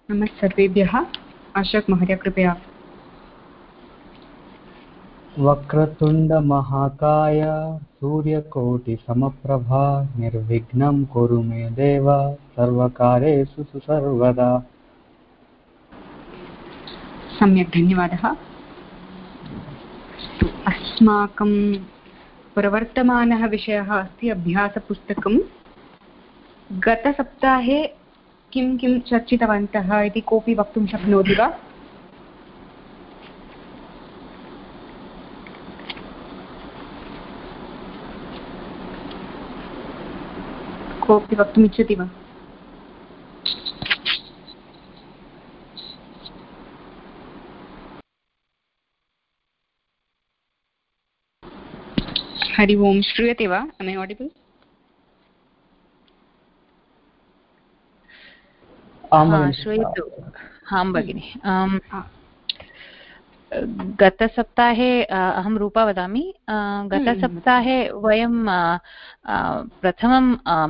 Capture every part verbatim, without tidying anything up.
नमः सर्वेभ्यः। अशोक महोदय कृपया। वक्रतुण्डमहाकाय सूर्यकोटिसमप्रभा निर्विघ्नं कुरु मे देव सर्वकार्येषु सर्वदा। सम्यक्, धन्यवादः। अस्माकं प्रवर्तमानः विषयः अस्ति अभ्यासपुस्तकं। गतसप्ताहे किं किं चर्चितवन्तः इति कोऽपि वक्तुं शक्नोति वा? कोऽपि वक्तुम् इच्छति वा? हरि ओम्, श्रूयते वा? Am I audible? श्रूयतु। आं भगिनि। गतसप्ताहे अहं रूपा वदामि। गतसप्ताहे वयं प्रथमं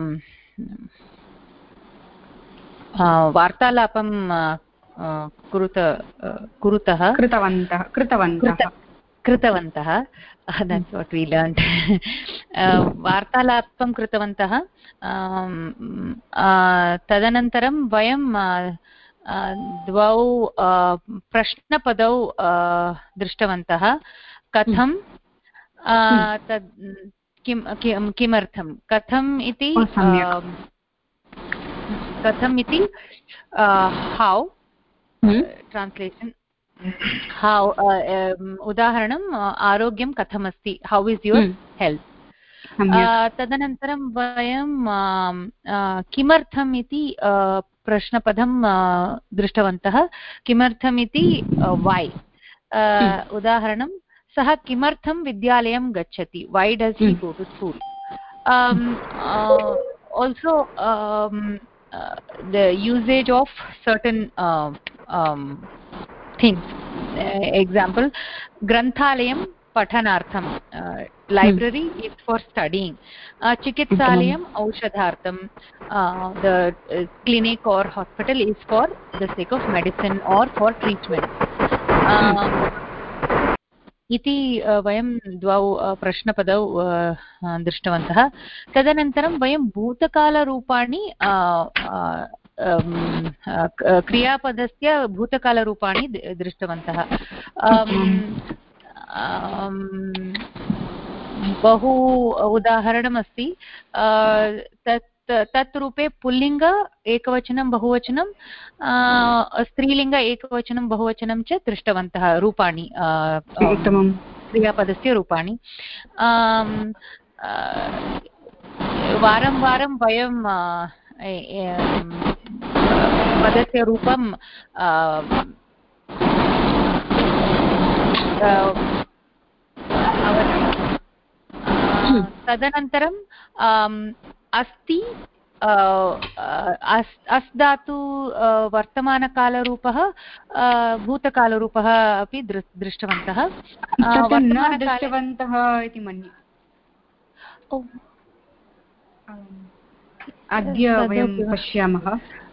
वार्तालापं कुरुत कुरुतः कृतवन्तः कृतवन्तः कृतवन्तः that's what we learned. वार्तालापं कृतवन्तः। तदनन्तरं वयं द्वौ प्रश्नपदौ दृष्टवन्तः। कथं तद् किं किमर्थं कथम् इति कथम् इति हौ ट्रान्स्लेशन् हौ उदाहरणम् आरोग्यं कथमस्ति हौ इस् युवर् हेल्त्। तदनन्तरं वयं किमर्थम् इति प्रश्नपदं दृष्टवन्तः। किमर्थम् इति वै उदाहरणं सः किमर्थं विद्यालयं गच्छति why does he go to school. Also the usage of certain uh, um, things. Uh, example, granthalayam pathanartham, uh, library hmm. is for studying. Uh, chikitsalayam aushadhartham, uh, the uh, clinic or hospital is for the sake of medicine or for treatment. Um, इति वयं द्वौ प्रश्नपदौ दृष्टवन्तः। तदनन्तरं वयं भूतकालरूपाणि क्रियापदस्य भूतकालरूपाणि दृष्टवन्तः। बहु उदाहरणमस्ति। तत् तत् रूपे पुल्लिङ्ग एकवचनं बहुवचनं स्त्रीलिङ्ग एकवचनं बहुवचनं च दृष्टवन्तः रूपाणि क्रियापदस्य रूपाणि। वारं वारं वयं पदस्य रूपं तदनन्तरं अस्ति अस् धातु वर्तमानकालरूपः भूतकालरूपः अपि दृष्टवन्तः। दृष्टवन्तः इति मन्ये अद्य वयं पश्यामः।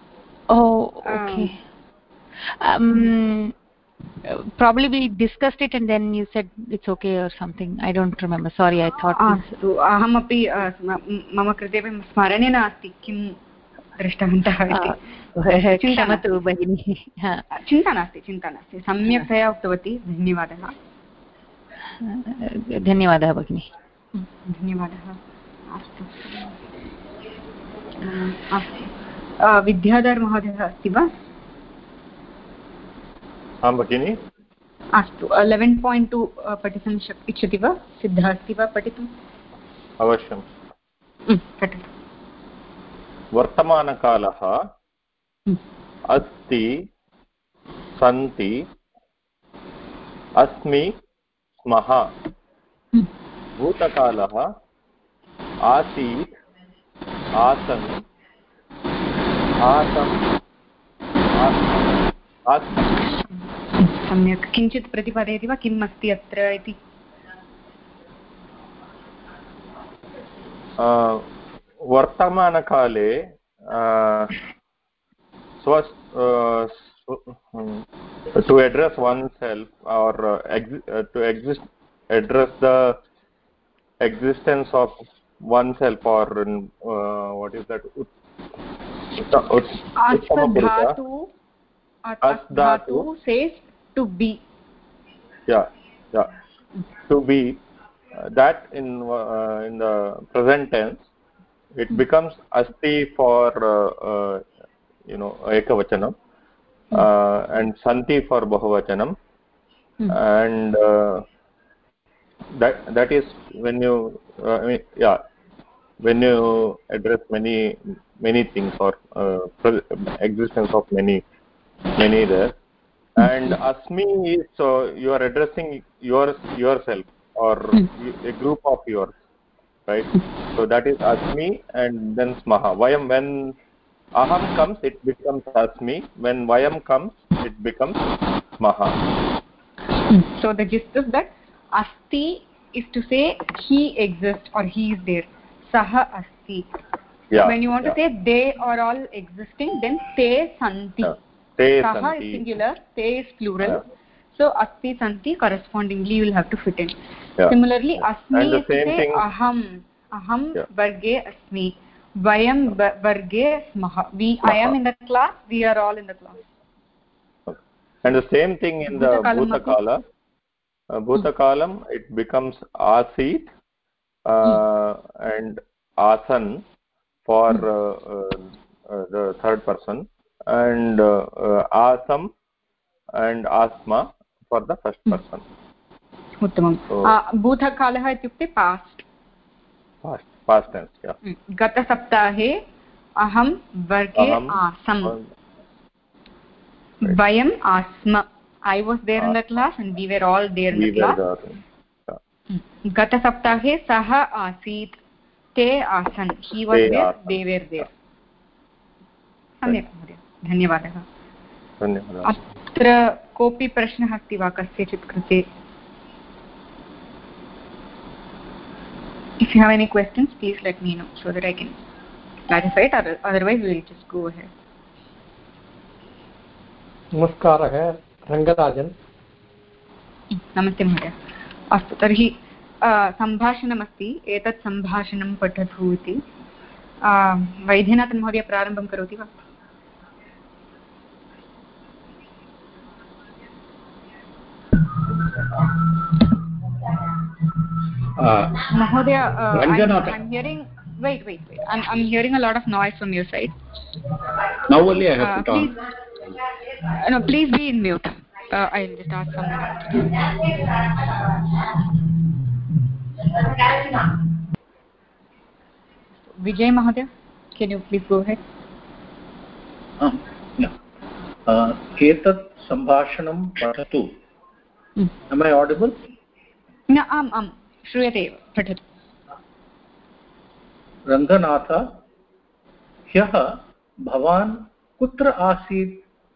Probably we discussed it and then you said it's okay or something. I don't remember. Sorry, I thought. अस्तु, अहमपि मम कृते स्मरणे नास्ति किं दृष्टवन्तः इति। क्षमतु भगिनी। चिन्ता नास्ति चिन्ता नास्ति सम्यक्तया उक्तवती। धन्यवादः। धन्यवादः भगिनी। धन्यवादः। अस्तु अस्तु विद्याधर महोदयः अस्ति वा? आं भगिनि। अस्तु लेवेन् पायिण्ट् टु पठितुं शक् इच्छति वा? सिद्धः अस्ति वा पठितुम्? अवश्यं पठतु। वर्तमानकालः अस्ति सन्ति अस्मि स्मः। भूतकालः आसीत् आसन् आसम् आस्मि। सम्यक्। किञ्चित् प्रतिपादयति वा किम् अस्ति अत्र इति? वर्तमानकाले swas, uh, sw- um, to address oneself or uh, ex- uh, to exist, address the existence of oneself, or uh, what is that? Ut- ut- Uttama Purusa. Dhatu, As dhatu says to be. Yeah, yeah. To be, uh, that in uh, in the present tense, it becomes asti for uh, uh, you know ekavachanam, uh, and santi for bahuvachanam, Hmm. and uh, that that is when you uh, I mean, yeah, when you address many many things, or uh, pre- existence of many many there. And asmi is, so you are addressing yours yourself, or a group of yours, right? So that is asmi, and then smaha. Vayam, when aham comes, it becomes asmi. When vayam comes, it becomes smaha. So the gist is that asti is to say he exists or he is there. Saha asti. Yeah, when you want yeah. to say they are all existing, then te santi. Yeah. Te Saha santi. is singular, te is plural. Yeah. So asti santi correspondingly you will have to fit in. Yeah. Similarly, Yeah. asmi And the is to same say thing- aham. Aham Yeah. varge asmi. Vayam ba- varge smaha. We, I am in the class, we are all in the class. Okay. And the same thing in the Bhutakalam bhutakala. Uh, bhutakalam, it becomes asit, uh, and asan for uh, uh, uh, the third person, and uh, uh, asam and asma for the first person. उत्तमं. So- भूतकालः इत्युक्ते past. Past, past tense, yeah. गतसप्ताहे अहं वर्गे Aham, आसम्. Right. वयम् आस्म. I was there in the class and we were all there in we the were class. the, yeah. गतसप्ताहे सः आसीत्, ते आसन्. He was They there, आसन्. they were there. सम्यक् महोदय, धन्यवादः. धन्यवादः. अत्र कोऽपि प्रश्नः अस्ति वा कस्यचित् कृते? If you have any questions, please let me know so that I can clarify it, or otherwise we will just go ahead. नमस्कारः, रङ्गराजन्. नमस्ते महोदय. अस्तु, तर्हि सम्भाषणमस्ति, एतत् सम्भाषणं पठतु इति. वैद्यनाथन् महोदय प्रारम्भं करोति वा? महोदय, I'm hearing, wait, wait, wait. I'm, I'm hearing a lot of noise from your side. Now only I have uh, put please, on. No, please be in mute. Uh, I'll just ask someone else. Vijay Mahodaya, can you please go ahead? Uh, yeah. Uh, etat sambhashanam patatu. Hmm. Am I audible? No, am, am. श्रूयते एव, पठतु. रङ्गनाथ, ह्यः भवान् कुत्र आसीत्?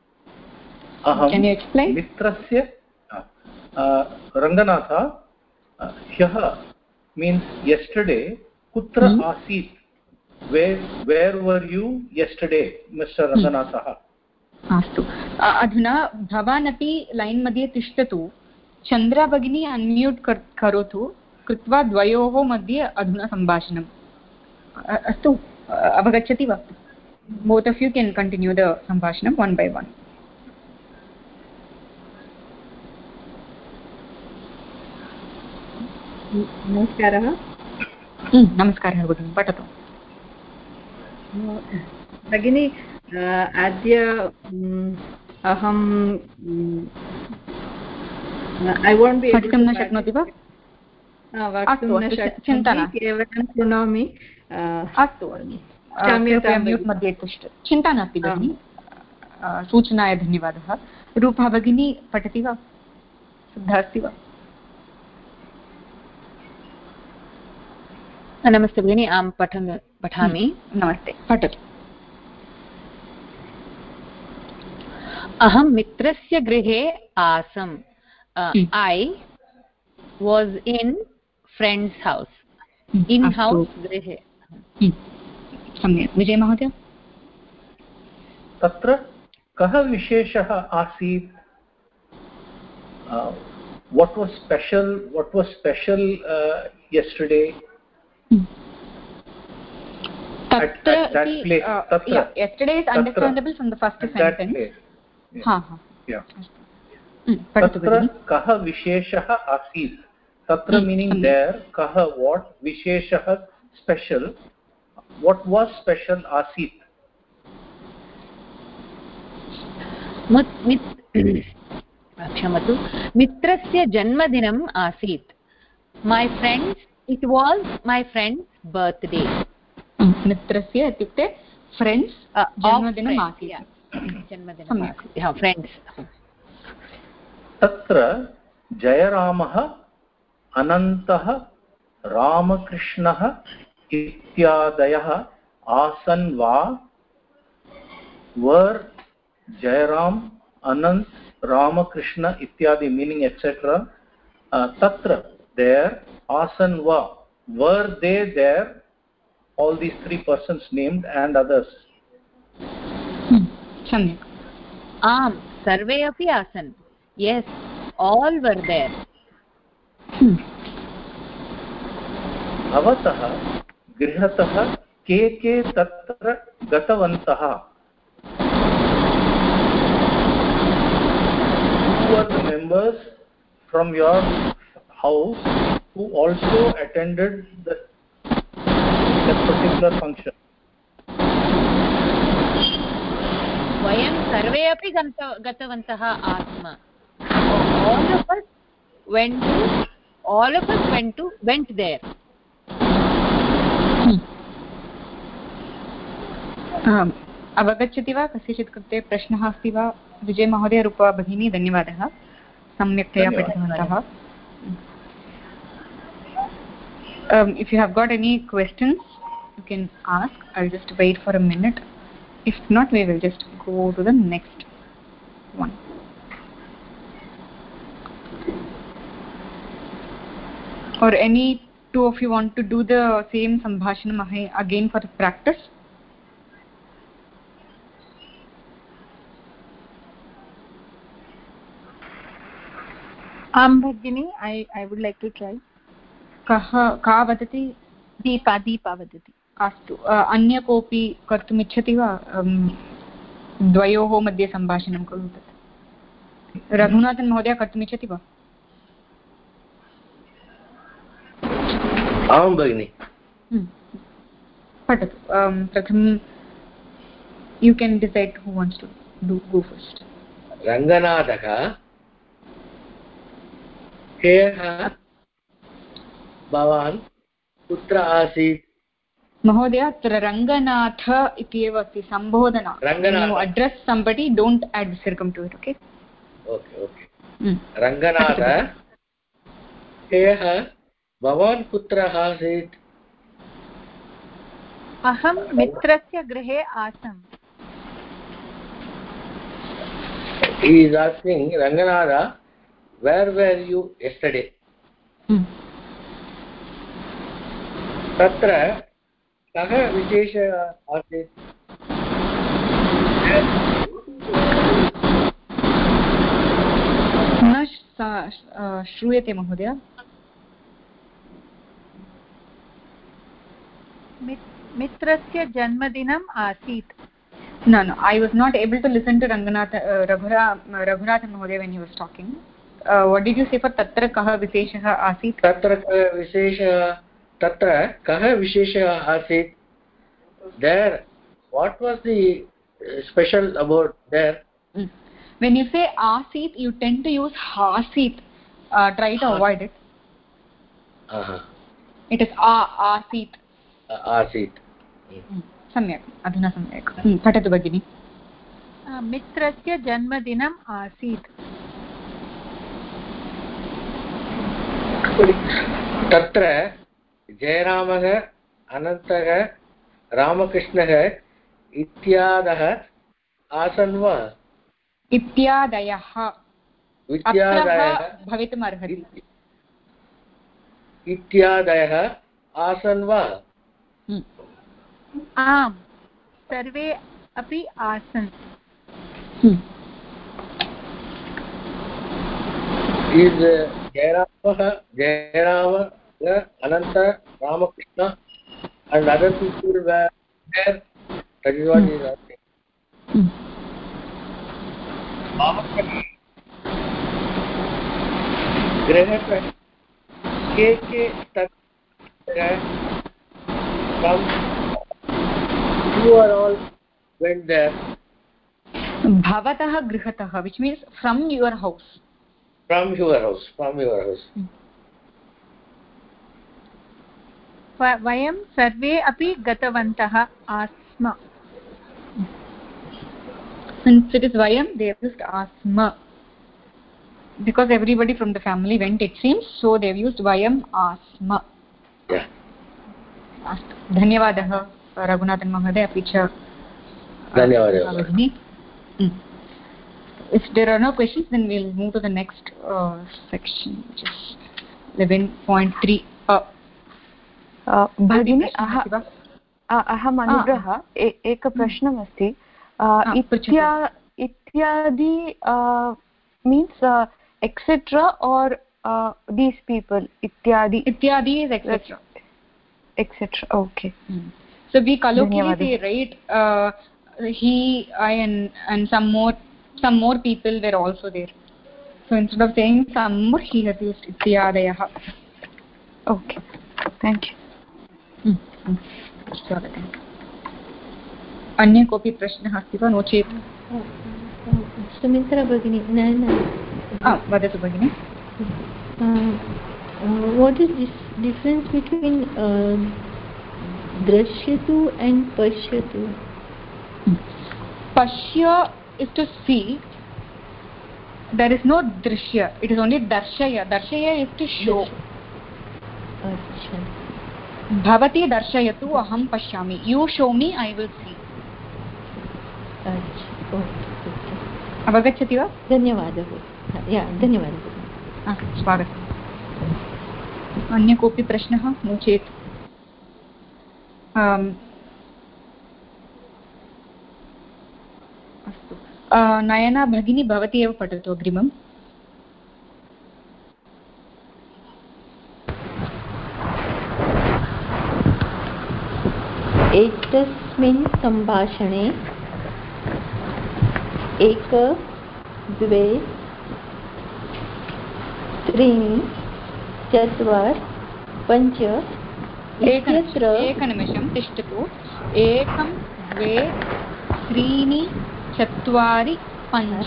अहं मित्रस्य रङ्गनाथ, ह्यः means yesterday, kutra hmm? asit, where where were you yesterday, Mister Ranganathah? अस्तु, अधुना भवान् अपि लैन् मध्ये तिष्ठतु. चन्द्रा भगिनी अन्म्यूट् करोतु, कृत्वा द्वयोः मध्ये अधुना सम्भाषणम्. अस्तु, अवगच्छति वा? Both of you can continue the सम्भाषणं वन् बै वन्. नमस्कारः. नमस्कारः भगिनी, पठतु. भगिनी, अद्य अहं ऐ वोण्ट् बि पठितुं न शक्नोति वा? वक्तुं न शक्नोमि, केवलं शृणोमि. अस्तु, म्यूट् मध्ये तिष्ठ. चिन्ता नास्ति भगिनी, सूचनाय धन्यवादः. रूपा भगिनी पठति वा? शुद्धा अस्ति वा? नमस्ते भगिनी, अहं पठन् पठामि. नमस्ते, पठतु. अहं मित्रस्य गृहे आसम्. I was in friend's house. In house गृहे. सम्यक्. विजय महोदय? तत्र कः विशेषः आसीत्? What was special? What was special uh, yesterday? At, at that the, place. uh, Tatra. Yeah, yesterday is understandable Tatra. from the first At sentence. Yeah. Ha, ha. Yeah. Tatra kaha visheshah asit. Tatra hmm. meaning there. Kaha what? Visheshah special. What was special asit? क्षमतु मित्रस्य जन्मदिनम् आसीत्. My friends, it was my friend's birthday. मित्रस्य इत्युक्ते friends जन्मदिनम् आसीत्. जन्मदिनम् आसीत्. Friends. तत्र जयरामः अनन्तः रामकृष्णः इत्यादयः आसन् वा? वर जयराम अनंत Ramakrishna ityadi meaning et cetera. Uh, tatra there, asan va, were they there? All these three persons named and others. Samyak. Am sarve api asan. Yes, all were there. Bhavatah grihatah ke ke tatra gatavantah. Who are the members from your house who also attended the, that particular function? Vayam sarve api gatavantah asma. All of us went to, all of us went to, went there. Um, अवगच्छति वा? कस्यचित् कृते प्रश्नः अस्ति वा? विजय महोदय, रूपा भगिनी, धन्यवादः, सम्यक्तया पठितवन्तः. Um, if you have got any questions, you can ask. I'll just wait for a minute. If not, we will just go to the next one. Or any two of you want to do the same sambhashanam again for practice? आं भगिनी, I I would like to try. कः का वदति? दीपा दीपा वदति. अस्तु, अन्य कोऽपि कर्तुम् इच्छति वा? द्वयोः मध्ये सम्भाषणं खलु तत्. रघुनाथन् महोदय कर्तुम् इच्छति वा? आं भगिनि. पठतु. प्रथमं you can decide who wants to do go first. रङ्गनाथः ह्यः भवान् कुत्र आसीत्? महोदय, अत्र रङ्गनाथ इति एव अस्ति, sambodhana. You address somebody, don't add visargam to it, okay? Okay, okay. Ranganath ह्यः भवान् कुत्र आसीत्? अहं मित्रस्य गृहे आसम्. He is asking Ranganatha, where were you yesterday? Hmm. तत्र कः विशेषः आसीत्? न श्रूयते महोदय. मित्रस्य जन्मदिनम् आसीत्. No, no, I was not able to listen to Ranganath, uh, Raghura, Raghunathan Mahodaya when he was talking. Uh, what did you say for Tatra Kaha Visheshah Asit? Tatra Kaha Visheshah, Tatra Kaha Visheshah Asit. There, what was the special about there? Mm. When you say Asit, you tend to use Hasit. Uh, try to avoid it. Uh-huh. It is A, Asit. Uh, Asit. Mm. सम्यक्, अधुना सम्यक्. पठतु भगिनि. मित्रस्य जन्मदिनम् आसीत्. तत्र जयरामः अनन्तः रामकृष्णः इत्यादयः आसन् वा? इत्यादयः इत्यादयः भवितुम् अर्हति. इत्यादयः आसन् वा? आम्, सर्वे अपि आसन्. is uh, Jayarama, Jayarama, Ananta, Ramakrishna, and other people were there. That is what he is asking. ग्रह पर के के तक from you are all went there. Bhavatah grihatah, which means from your house. From your house, from your house. वयं सर्वे अपि गतवन्तः आस्म. Since it is vayam, they have used asma. Because everybody from the family went, it seems, so they have used vayam asma. Yeah. Dhanyavadah, Raghunathan Mahoday, अपि च Dhanyavadah. If there are no questions, then we'll move to the next uh, section, which is eleven point three. Uh, भगिनी अहम् अनुग्रह एकः प्रश्नमस्ति. इत्यादि means etcetera or these people इत्यादि इत्यादि is etc. etc. Okay. Mm. So we colloquially say, right, uh, he, I, and and some more some more people were also there. So instead of saying some more, he has used ityadayah. Okay. Thank you. स्वागतम्. अन्य कोऽपि प्रश्नः अस्ति वा? No चेत् सुमित्रा भगिनी. वदतु भगिनि. What is this difference between uh, drishyatu and pashyatu? Pashya is to see. There is no drishya. It is only darshaya. Darshaya is to show. Achha. Bhavati darshayatu aham pashyami. You show me, I will see. Achha. Okay. अवगच्छति वा? धन्यवादः. या धन्यवादः. स्वागतम्. अन्य कोऽपि प्रश्नः? No चेत् अस्तु. नयना भगिनी भवती एव पठतु अग्रिमम्. एतस्मिन् सम्भाषणे एक द्वे त्रीणि चत्वारि पञ्च इत्यत्र एकनिमिषं तिष्ठतु. एकं द्वे त्रीणि चत्वारि पञ्च.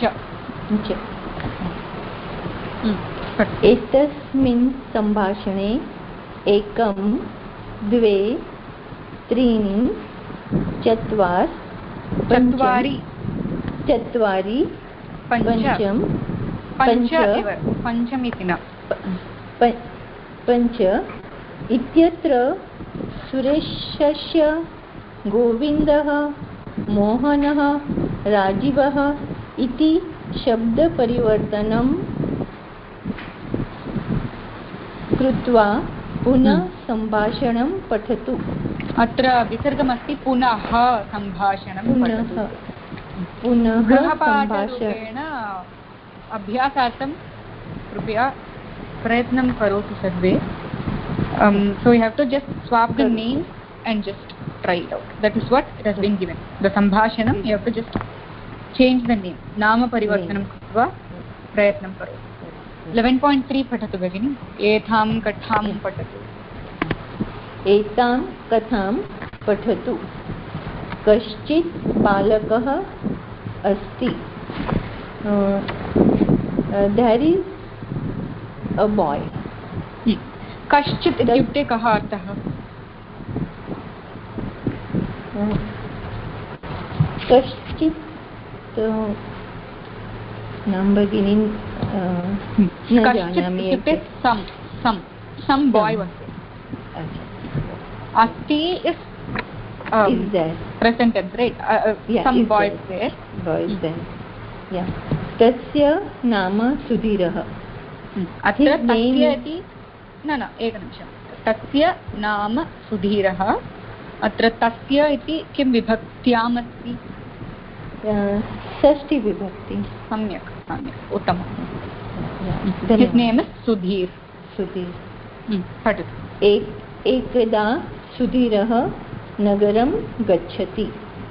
एतस्मिन् सम्भाषणे एकं द्वे त्रीणि चत्वारि चत्वारि चत्वारि पञ्चम पञ्च पञ्चमिति न पञ्च इत्यत्र सुरेशस्य गोविन्दः मोहनः राजीवः इति शब्दपरिवर्तनं कृत्वा पुनः सम्भाषणं पठतु. अत्र विसर्गमस्ति पुनः सम्भाषणं पठतु. पुनः गृहपाठरूपेण अभ्यासार्थं कृपया प्रयत्नं करोतु सर्वे. So you have to just swap the names and just try it out. That is what it has been given. The sambhashanam, you have to just change the name. Nama parivartanam कृत्वा प्रयत्नं करोतु. eleven point three पठतु भगिनि. एतां कथां पठतु. एतां कथां पठतु. कश्चित् बालकः अस्ति. There is a boy. कश्चित् इत्युक्ते कः अर्थः? कश्चित् नाम भगिनी न जानामि. इत्युक्ते some some some boy was asti is um, is there present tense, right? uh, uh, yeah, some boys there. there boys hmm. there yeah. तस्य नाम सुधीरः. अत्र तस्य इति न न एकनिमिषं. तस्य नाम सुधीरः. अत्र तस्य इति किं विभक्त्याम् अस्ति? स षष्ठी विभक्ति सम्यक् सम्यक् उत्तमम् His name is Sudhir Sudhir पठतु एक एकदा सुधीरः नगरं गच्छति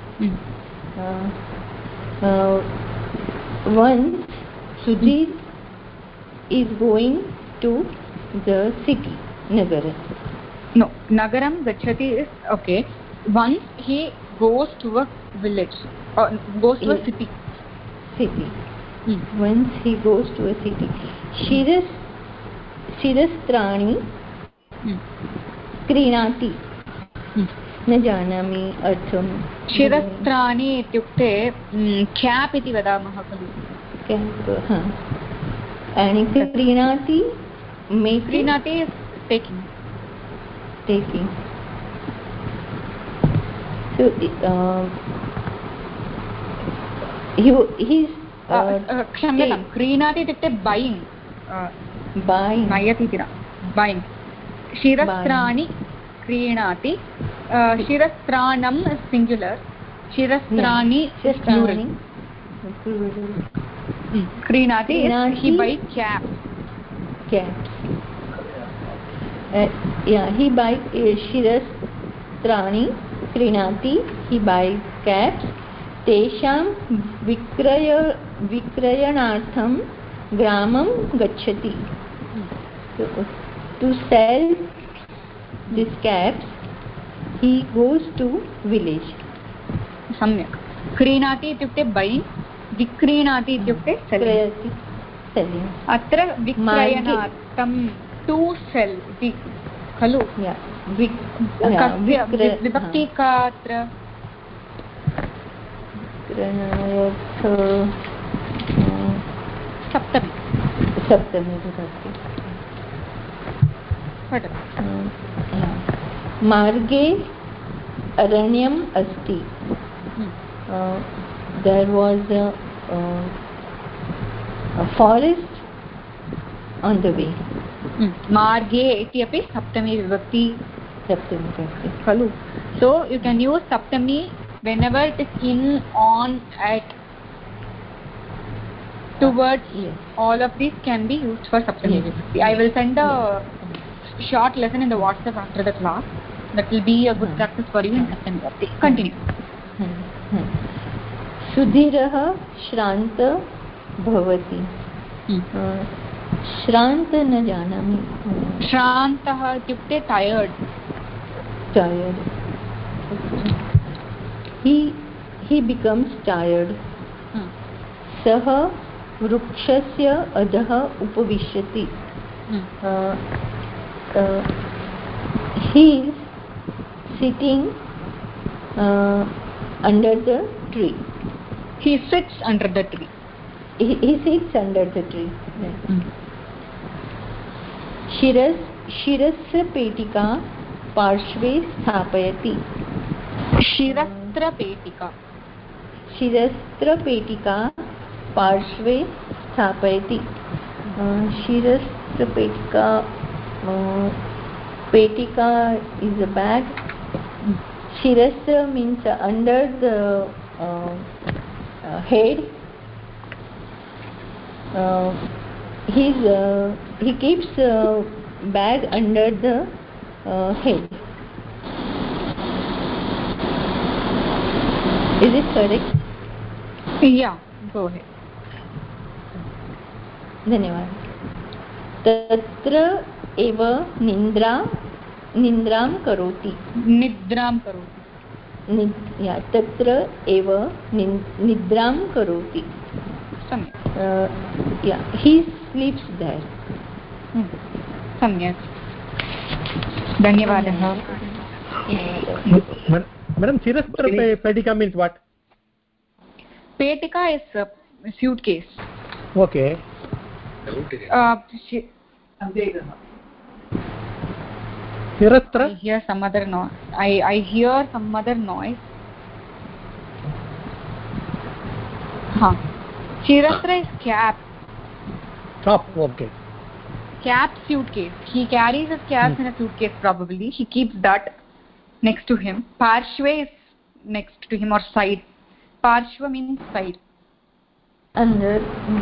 once Sudhir is going to the city nagara no nagaram gachati is okay once he goes to a village or goes to a city city hmm. once he goes to a city shiras shirastrani hmm. क्रीणाति न जानामि अर्थं शिरस्त्राणि इत्युक्ते cap इति वदामः खलु cap and क्रीणाति क्रीणाति is taking taking so uh, he he's क्षम्यतां क्रीणाति इत्युक्ते buying buying नयति इति न buying शिरस्त्राणि क्रीणाति शिरस्त्राणं सिंगुलर शिरस्त्राणि प्लूरल क्रीणाति he buy cap caps uh, yeah he buy uh, शिरस्त्राणि क्रीणाति he buy caps तेषां विक्रय विक्रयणार्थं ग्रामं गच्छति so, to sell these caps he goes to village सम्यक् क्रीणाति इत्युक्ते buying विक्रीणाति इत्युक्ते selling अत्र विक्रयणार्थं to sell इति खलु विभक्ति का अत्र सप्तमी सप्तमी विभक्ति मार्गे अरण्यम् अस्ति there was a, uh, a forest on the way मार्गे इति अपि सप्तमी विभक्ति सप्तमी विभक्ति खलु so you can use saptami whenever it is in on at towards yes. all of these can be used for saptami yes. vibhakti I will send a yes. short lesson in the WhatsApp after the class that will be a good hmm. practice for you in saptami vibhakti continue hmm. Hmm. सुधीरः श्रान्त भवति श्रान्त न जानामि श्रान्तः इत्युक्ते tired tired he he becomes tired hmm. सः वृक्षस्य अधः उपविशति hmm. uh, uh, he is sitting uh, under the tree he sits under the tree he, he sits under the tree right. hmm. शिरस् शिरस्त्रपेटिका पार्श्वे स्थापयति शिरस्त्रपेटिका शिरस्त्रपेटिका पार्श्वे स्थापयति शिरस्त्रपेटिका पेटिका is a bag shirastra means under the uh, uh, head uh, he's uh, he keeps uh, bag under the uh, head is it correct yeah go ahead धन्यवाद तत्र एव निद्रा निद्रां करोति निद्रां करोति या तत्र एव निद्रां करोति सम्यक् या he sleeps there सम्यक् धन्यवादः madam shirastra petika means what petika is a suitcase okay uh shirastra I hear some other noise i i hear some other noise ha shirastra is cap top okay cap suitcase he carries his caps hmm. in a suitcase probably he keeps that next to him parshve is next to him or side parshva means side under.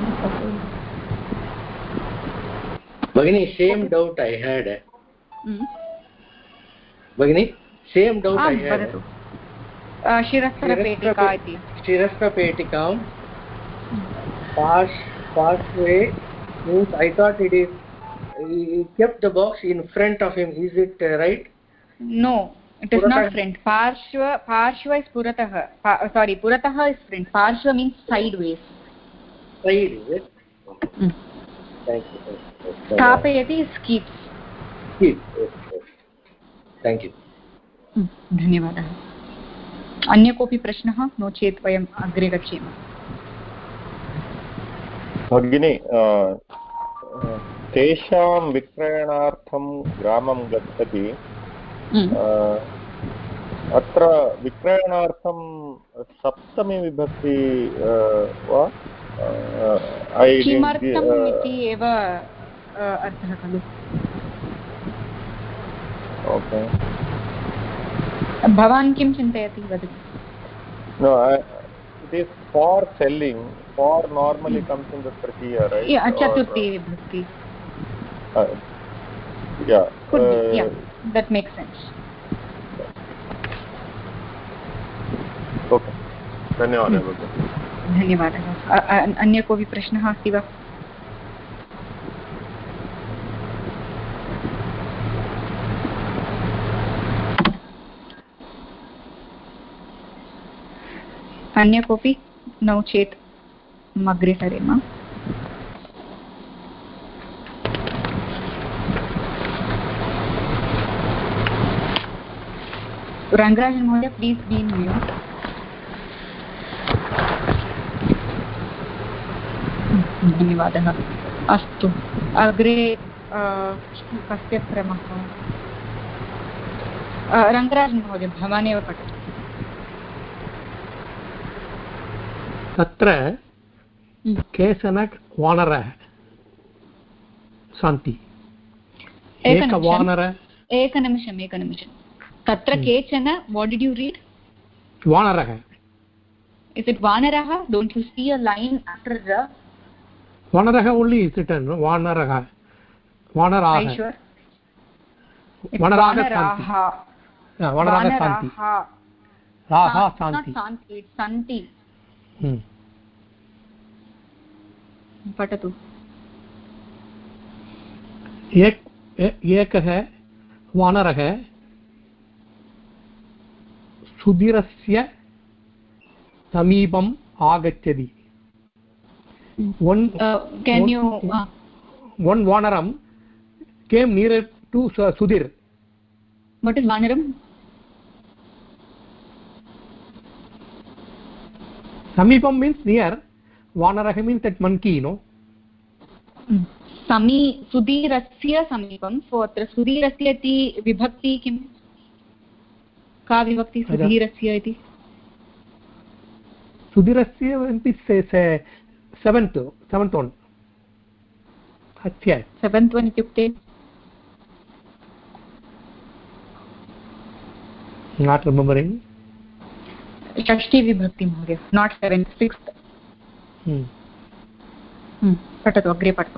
Bhagini, same doubt I had. Hmm. Bhagini, same doubt Ah, I had. शिरस्त्रपेटिका इति. Shirastra pass pathway means I thought it is he kept the box in front of him. Is it uh, right? No, it is Puratah. not front. Parshva, Parshva is Puratah. Pa, sorry, Puratah is front. Parshva means sideways. Side, is it? Mm. Thank you. Thank you. Thapayati is keeps. Keep. Yes, yes. Thank you. Mm. धन्यवादः. अन्य कोऽपि प्रश्नः? No चेत् वयम् अग्रे गच्छेम. भगिनी, तेषां विक्रयणार्थं ग्रामं गच्छति. अत्र विक्रयणार्थं सप्तमी विभक्ति वा? किमर्थम् इति एव अर्थः खलु. ओके. भवान् किं चिन्तयति वदतु. No, it is for selling. For normally comes in the tritiya, right? Yeah, chaturthi vibhakti. Uh, yeah. Could uh, be. Yeah, that makes sense. Okay. धन्यवादः. धन्यवादः. अन्य कोऽपि प्रश्नः अस्ति वा? अन्य कोऽपि? नो चेत् अग्रे सरेम. रङ्गराजन् महोदय, प्लीस् बी इन् म्यूट्. धन्यवादः. अस्तु, अग्रे कस्य क्रमः? रङ्गराजन् महोदय, भवानेव पठतु. तत्र केचन वानरः सन्ति. एकवानर एकनिमिषम् एकनिमिषं तत्र केचन. What did you read? वानरः. Is it vanaraha? Don't you see a line after the? Vanaraha only is written. Vanaraha. Vanaraha. Are you sure? It's Vanaraha. Vanaraha. Yeah, Vanaraha Santi. Raha Santi. Not Santi. It's Santi. Hmm. पठतु. एक एकः वानरः सुधीरस्य समीपम् आगच्छति. One uh, can one, you uh, one Vanaram came nearer to Sudhir. What is Vanaram? Samipam means near. Vanaraha means that monkey, you know. Mm. Sami Sudhirasya Samipam. So atra Sudhirasya iti vibhakti kim? Ka vibhakti Sudhirasya iti? Sudhirasya is a seventh, seventh one. Achya. Seventh one ityukte? Not remembering. Shashti vibhakti महोदय, not seventh, sixth. Hmm. Hmm. पठतु, अग्रे पठतु.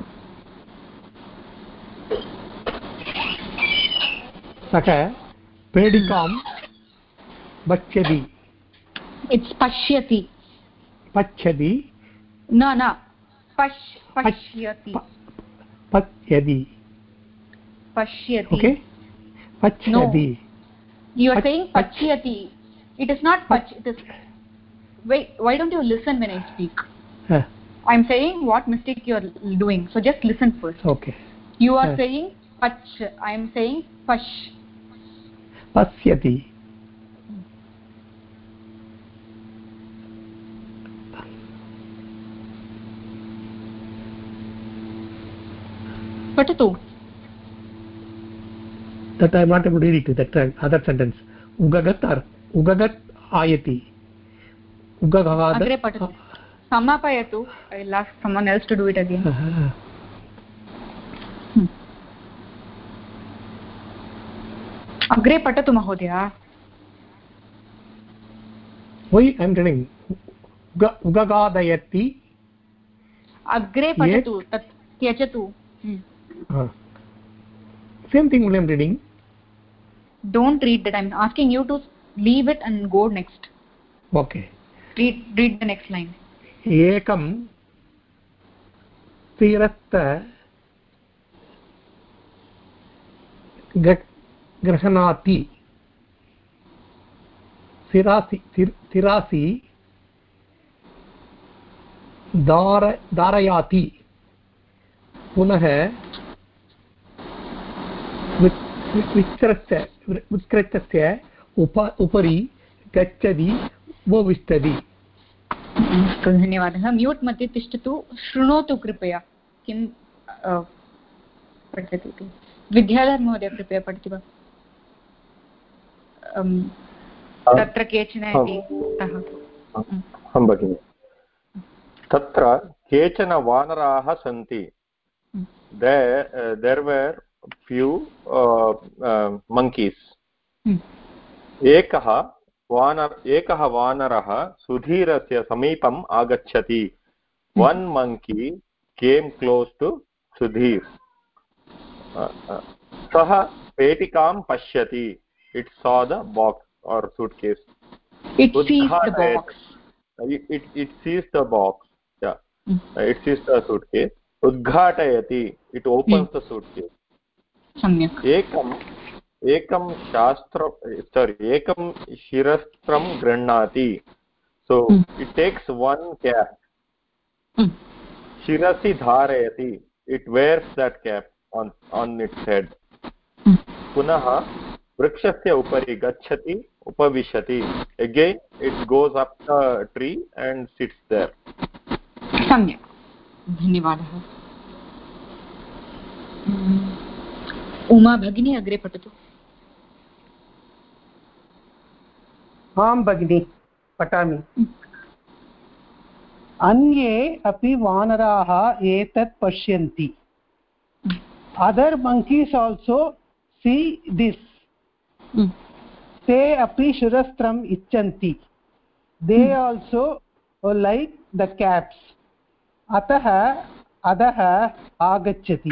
सः पेडिकां पश्यति. It's पश्यति. पश्यति. न न पश् पश्यति. पश्यति. Pashyati. Okay. Pachyati. No. You are saying pachyati. It is not pach. It is. Wait. Why don't you listen when I speak? Huh. I am saying what mistake you are doing. So just listen first. Okay. You are huh. saying pach. I am saying pash. Pashyati. Patatu. That I am not able to read it. That other sentence. Ugagat Ugagat ayati. Ugagadat. Agre patatu. Samapayatu. I will ask someone else to do it again. Uh-huh. Hmm. Agre patatu mahodaya. Why I am telling Ugagadayati. अग्रे पठतु तत् त्यजतु. Same thing only I'm reading. Don't read that. I'm asking you to leave it and go next. Okay. Read read the next line. Ekam Siratta Grahanati Sirasi Sirasi Dara Darayati Punah विक्रस्य विक्रस्य उप उपरि गच्छति उपविष्टति. अस्तु, धन्यवादः. Mute मध्ये तिष्ठतु. शृणोतु कृपया किं पठति इति. विद्याधर महोदय कृपया पठति वा? तत्र केचन इति उक्तः. अहं भगिनि. तत्र केचन वानराः सन्ति. there there were few uh, uh, monkeys. hmm. एकः वानर एकः वानरः सुधीरस्य समीपम् आगच्छति. hmm. One monkey came close to Sudhir. सः पेटिकां पश्यति. It saw the box or suitcase. It sees the box. It, it, it sees the box. Yeah. hmm. It sees the suitcase. Udghatayati. It opens hmm. the suitcase. सम्यक्. एकम् एकं शास्त्र sorry एकं शिरस्त्रं गृह्णाति. So hmm. it takes one cap. hmm. Shirasi dharayati. It wears that cap on on its head. hmm. पुनः वृक्षस्य उपरि गच्छति उपविशति. Again it goes up the tree and sits there. सम्यक्, धन्यवादः. उमा भगिनी अग्रे पठतु. आं भगिनी पठामि. अन्ये अपि वानराः एतत् पश्यन्ति. Other monkeys also see this. ते अपि शिरस्त्रम् इच्छन्ति. They also like the caps. अतः अधः आगच्छति.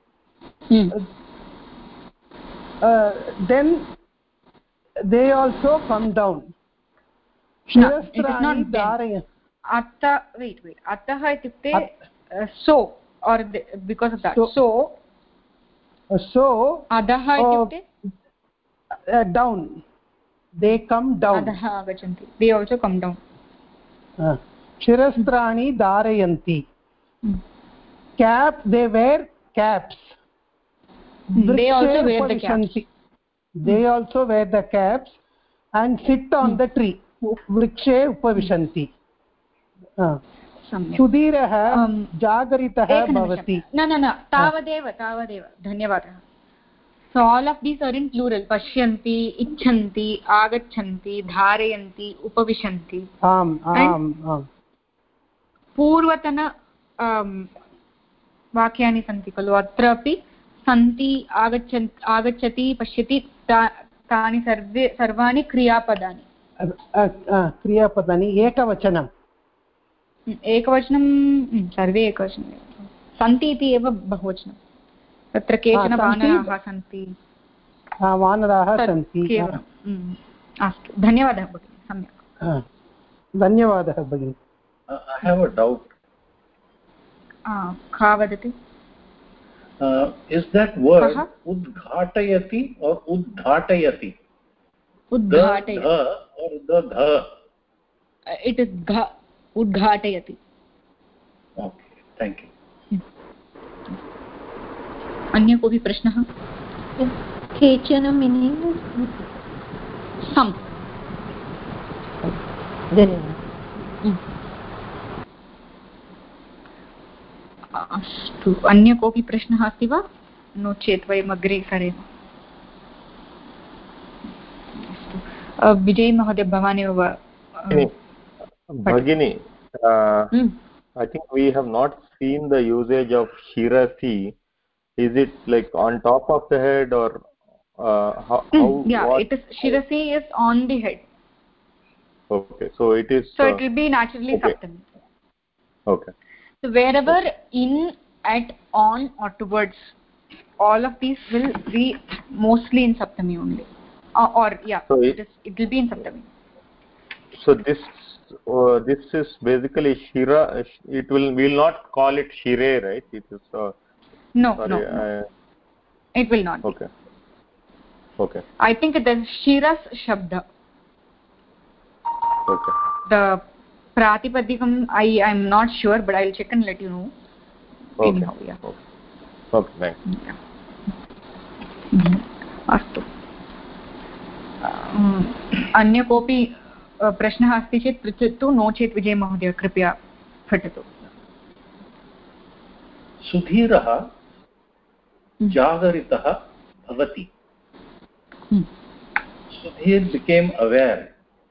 Uh, then they also come down. No, it is not then. Atta, wait, wait. Attah itukte uh, so or the, because of that. So, so, uh, so adhah itukte uh, uh, down. They come down. Adhah agachanti. They also come down. Uh, Shirastrani dharayanti. Hmm. Cap. They wear caps. They also wear the caps. They also wear the caps and sit on the tree. Vrikshe upavishanti. Sudhirah jagaritah bhavati. No, no, no. Tavadeva, tavadeva. Dhanyavadah. So all of these are in plural. Pashyanti, icchanti, agachanti, dharayanti, upavishanti. Am, am, am. Purvatana vakyani santi kalu. Atrapi santi agachanti agachati pashyati तानि सर्वे सर्वाणि क्रियापदानि. क्रियापदानि एकवचनम्. एकवचनं सर्वे एकवचनं. सन्ति इति एव बहुवचनं. तत्र केचन वानराः सन्ति. वानराः सन्ति. अस्तु, धन्यवादः भगिनि. सम्यक्. धन्यवादः भगिनि. I have a doubt. का वदति? Uh, is that word uh-huh. udghatayati or udghatayati? Udghatayati. The dha or the dha? Uh, it is dha. Udghatayati. Okay, thank you. अन्य कोऽपि प्रश्नः? केचन meaning some. धन्यवादः. अस्तु, अन्य कोऽपि प्रश्नः अस्ति वा? नो चेत् वयम् अग्रे सरेम. अस्तु, विजय महोदय भवानेव भगिनी, I think we have not seen the usage of shirasi. Is it like on top of the head or uh, how, how? Yeah, what? It is shirasi is on the head. Okay, so it is. So uh, it will be naturally okay. saptami. Okay. So wherever in, at, on, or towards, all of these will be mostly in Saptami only. Uh, or yeah, so it, is, it will be in Saptami. So this uh, this is basically Shira. It will we will not call it Shire, right? It is. Uh, no, sorry, no, no. Uh, it will not. Okay. Be. Okay. I think it is Shiras Shabda. Okay. The Pratipadikam, I am not sure, but I'll check and let you know. Okay. Anyhow, yeah. Okay. Okay. Thanks. Yeah. अस्तु. अन्य कोऽपि प्रश्नः अस्ति चेत् पृच्छतु, no चेत् विजय महोदय कृपया पठतु. सुधीरः जागरितः भवति. Sudhir became aware.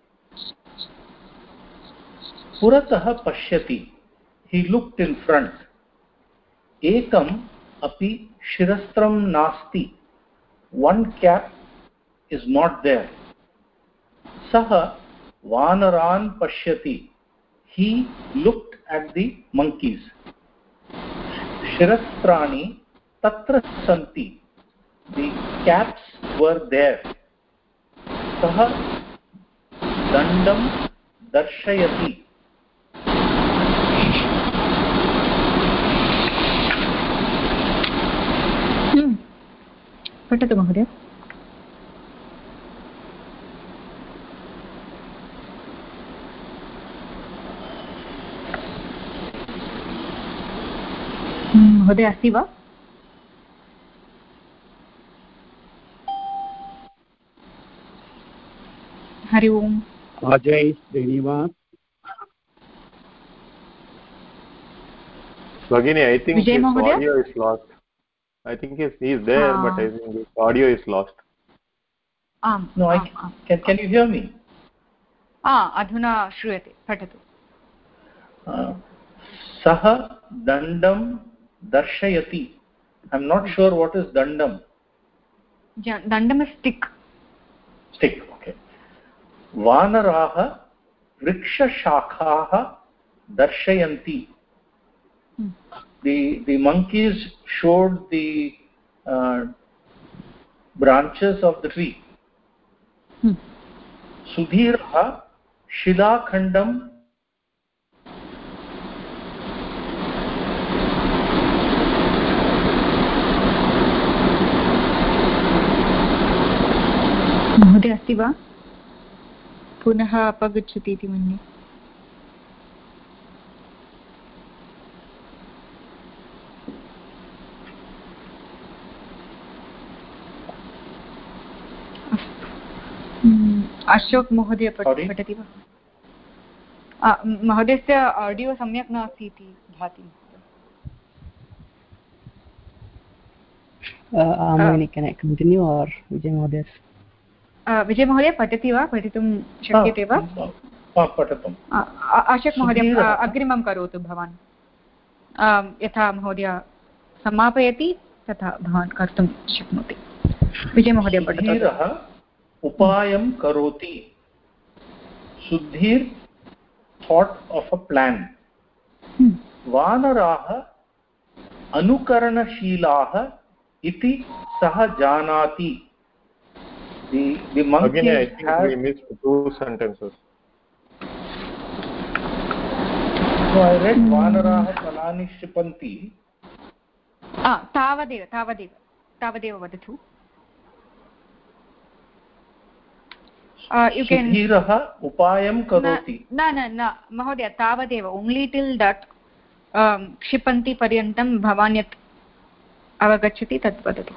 पुरतः पश्यति. He looked in front. एकम् अपि शिरस्त्रं नास्ति. One cap is not there. Sah vanaran pashyati. He looked at the monkeys. Shirastrani tatra santi. The caps were there. Sah dandam darshayati. पठतु महोदय. महोदय अस्ति वा? हरि ओम्. Ajay Srinivas. Bhagini, I think Vijay his Mahodaya? audio is lost. I think he's, he's there, ah. but I think his audio is lost. आम्. No, I can. Can you hear me? Ah, अधुना श्रूयते. पठतु. Sah dandam darshayati. I'm not sure what is dandam. Dandam is stick. Stick. Okay. Vanaraha vriksha shakhaha darshayanti. Hmm. The the monkeys showed the uh, branches of the tree. Hmm. Sudhirah shilakhandam. महोदय अस्ति वा? पुनः अपगच्छति इति मन्ये. अशोक महोदय पठति वा? महोदयस्य आडियो सम्यक् नास्ति इति भाति. Can I continue or Vijay Mahodaya? विजय महोदय पठति वा? पठितुं शक्यते वा? पठतु. अशोक महोदय अग्रिमं करोतु भवान्. यथा महोदय समापयति तथा भवान् कर्तुं शक्नोति. विजय महोदय पठतु. उपायं करोति. Sudhir thought of a plan. Hmm. Vanaraha anukaranashilaha iti sah janati. The the monkeys Again, I think have... we missed two sentences. No, I read Vanaraha Palani Shipanti. Ah, Tavadev, Tavadev, Tavadev vadatu. Uh, you can. Sudhiraha upayam karoti. Na na na, Mahodaya, Tavadev. Only till that um, Kshipanti paryantam bhavanyat avagachati tat vadatu.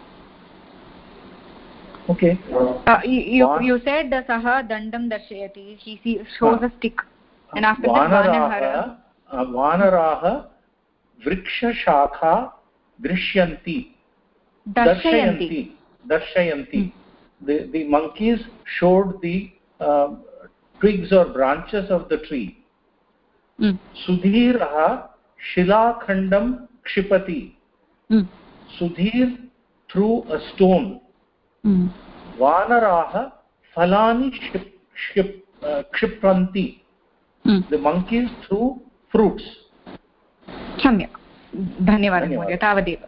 Okay. Uh, you you said the saha dandam darshayati. He see, shows a stick, and after that vanaraha. Vanaraha vriksha shakha drishyanti. Darshayanti. Darshayanti. Hmm. The the monkeys showed the uh, twigs or branches of the tree. Hmm. Sudhiraha shilakhandam kshipati. Hmm. Sudhir threw a stone. Hmm. Vanaraha phalani ship, ship, uh, kshipranti. Hmm. The monkeys threw fruits. सम्यक् धन्यवादः महोदय तावदेव.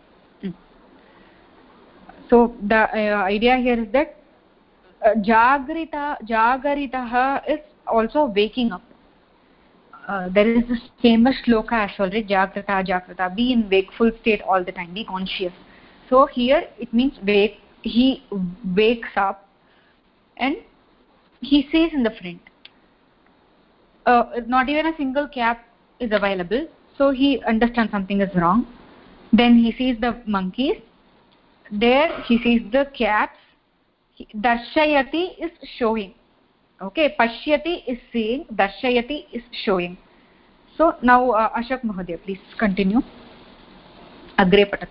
So the uh, idea here is that uh, jagrita jagaritah is also waking up. Uh, there is this famous shloka as well, right? Jagrita jagrita, be in wakeful state all the time, be conscious. So here it means wake, he wakes up and he sees in the front. Uh, not even a single cap is available, so he understands something is wrong. Then he sees the monkeys. There he sees the cats. Darshayati is showing. Okay, pashyati is seeing, darshayati is showing. So now uh, Ashok Mahodaya, please continue. Agre patatu.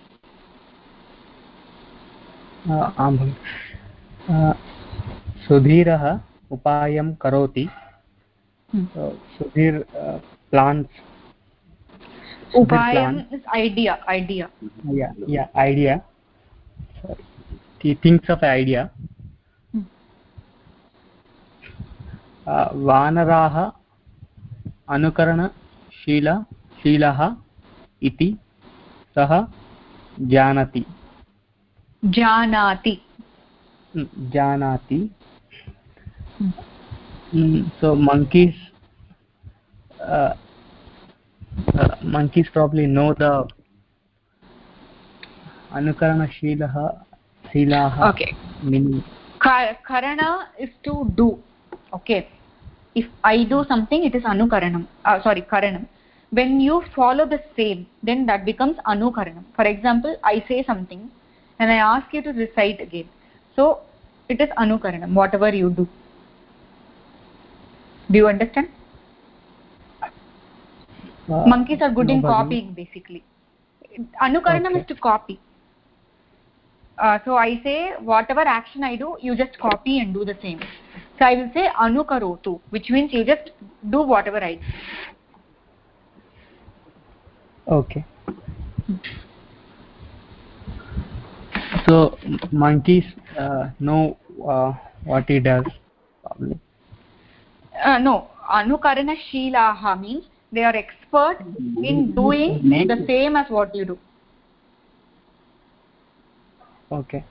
आं भगिनि. सुधीरः उपायं करोति. Sudhir uh, plans. Upayam is idea. Idea. Yeah, yeah, idea. Sorry. He thinks of an idea. Hmm. Uh, Vanaraha anukarana shila shilaha iti saha janati. Janati. Janati. Hmm. Mm, so monkeys uh, uh, monkeys probably know the anukarana shilaha shilaha. Okay. Meaning karana is to do. Okay, if I do something, it is anukaranam. Uh, sorry, karanam. When you follow the same, then that becomes anukaranam. For example, I say something and I ask you to recite again, so it is anukaranam, whatever you do. Do you understand? Uh, monkeys are good nobody. in copying, basically. Anukaranam okay. is to copy. Uh, so I say whatever action I do, you just copy and do the same. So I will say anukarotu, which means you just do whatever I do. Okay. So monkeys uh, know uh, what he does, probably. Uh, no, anukarana shilaha means they are expert in doing the same as what you do. Okay.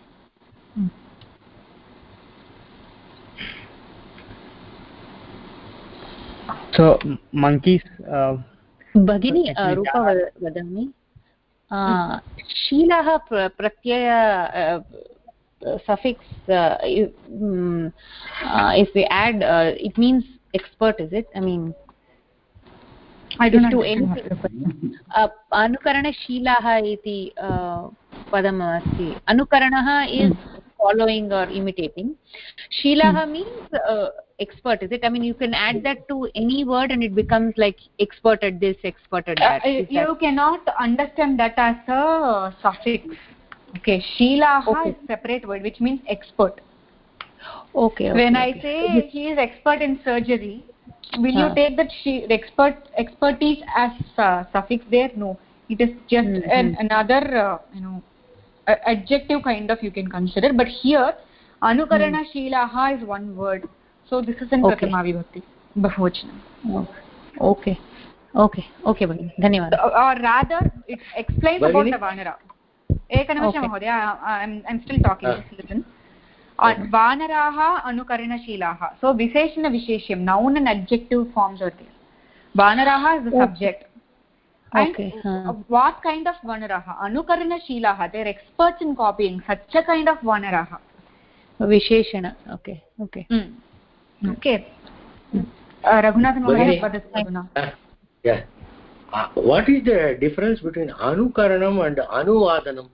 So monkeys uh, Bhagini uh, Rupa vadami uh, shilaha pratyaya uh, suffix uh, if, um, uh, if we add uh, it means expert, is it? I mean I don't know anything. uh, anukarana shilaha iti uh, padam asti. Anukaranaha is mm. following or imitating. Shilaha mm. means uh, expert, is it? I mean, you can add that to any word and it becomes like expert at this, expert at that. Uh, you that... cannot understand that as a suffix. Okay, shilaha okay. is separate word which means expert. Okay. okay when okay. I say he is expert in surgery, will huh. you take that she the expert expertise as uh, suffix there? No, it is just mm-hmm. an, another uh, you know uh, adjective kind of you can consider. But here anukarana mm. shilaha is one word, so this is in okay. prathama vibhakti bahuvachanam. Okay, okay, okay, Bhagini. Dhanyawad. Uh, or rather, it explains Bhagini? about the vanara. Ekanimisha okay. Mahodaya, I'm I'm still talking. Uh. Just listen. Vanaraha anukaranashilaha. So visheshana visheshyam, noun and adjective forms are there. Vanaraha is the okay. subject. And okay. huh. what kind of vanaraha? Anukaranashilaha. They are experts in copying. Such a kind of vanaraha. Visheshana. Okay. Okay. Mm. Okay. Mm. Uh, Raghunathan Mahodaya, what is Aduna? Uh, yeah. Uh, what is the difference between anukaranam and anuvadanam?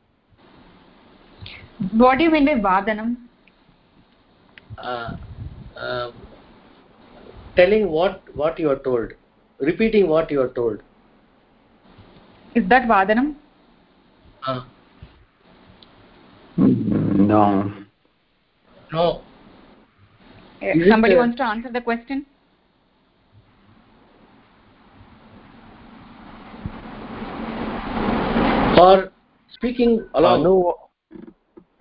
What do you mean by vadanam? Uh, uh, telling what what you are told, repeating what you are told. Is that vadanam? Uh. No. No. Is Somebody wants to answer the question? Or speaking along. No.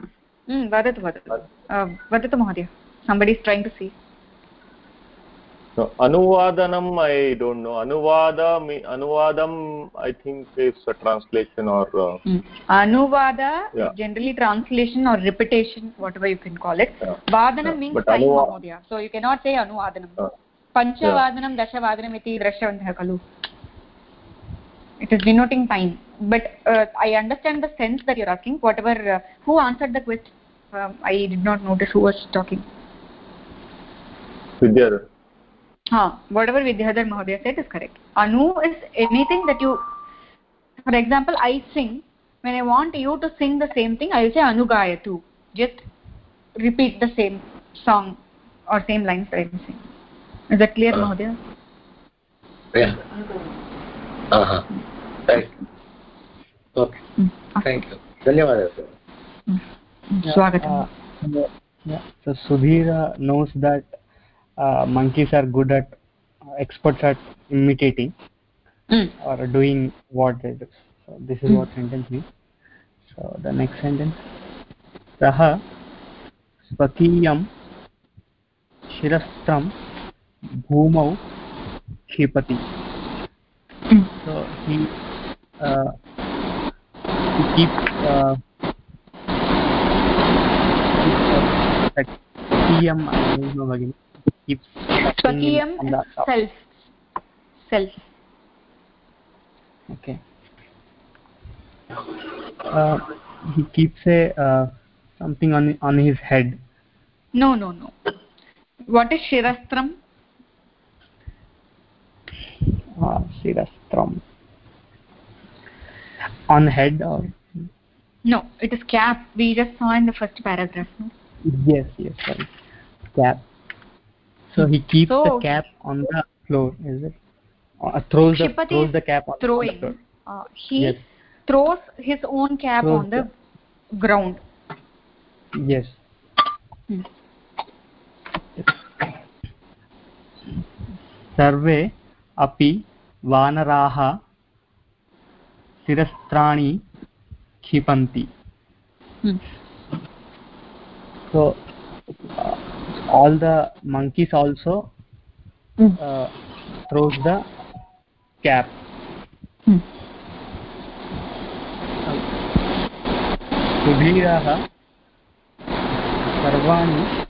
Hmm, vadatu vadatu. Uh, vadatu Mahodaya. Somebody is trying to see. No, anuvadanam I don't know. Anuvada, anuvadam I think is a translation or. Uh, mm. Anuvada yeah. is generally translation or repetition, whatever you can call it. Yeah. Vadanam yeah. means but time, anuva- Mahodaya. So you cannot say anuvadanam. Uh, Panchavadanam, yeah. Dashavadanam iti drashyavantah kalu. It is denoting time. But uh, I understand the sense that you're asking. Whatever, uh, who answered the question? Um, I did not notice who was talking. Vidyadhar. Huh. Whatever Vidyadhar Mahodaya said is correct. Anu is anything that you, for example, I sing. When I want you to sing the same thing, I will say Anugayatu. Just repeat the same song or same lines that I am saying. Is that clear, uh, Mahodaya? Yeah. Uh-huh. Thank you. Okay. Mm. Thank you. Dhanyawad. Mm. Yeah, uh, yeah. So Sudhir knows that uh, monkeys are good at, uh, experts at imitating mm. or doing what they do. So this is mm. what sentence means. So the next sentence. Saha swakiyam shirastram bhumau kshipati. Mm. So he uh, he keeps uh, Swakiyam, I don't know again. Keeps Swakiyam is self. Self. Okay. Uh, he keeps a uh, something on on his head. No, no, no. What is shirastram? Ah, shirastram. On head or? No, it is cap. We just saw in the first paragraph. No? Yes, yes, sorry. Cap. So he keeps so, the cap on the floor, is it? Uh, throws the throws the cap on throwing. the floor. Uh, he yes. throws his own cap throws on the, the ground. Yes. Hmm. Sarve api vanaraha sirastrani khipanti. Hmm. So uh, all the monkeys also hmm. uh, throws the cap. Hmm. Sudhirah sarvani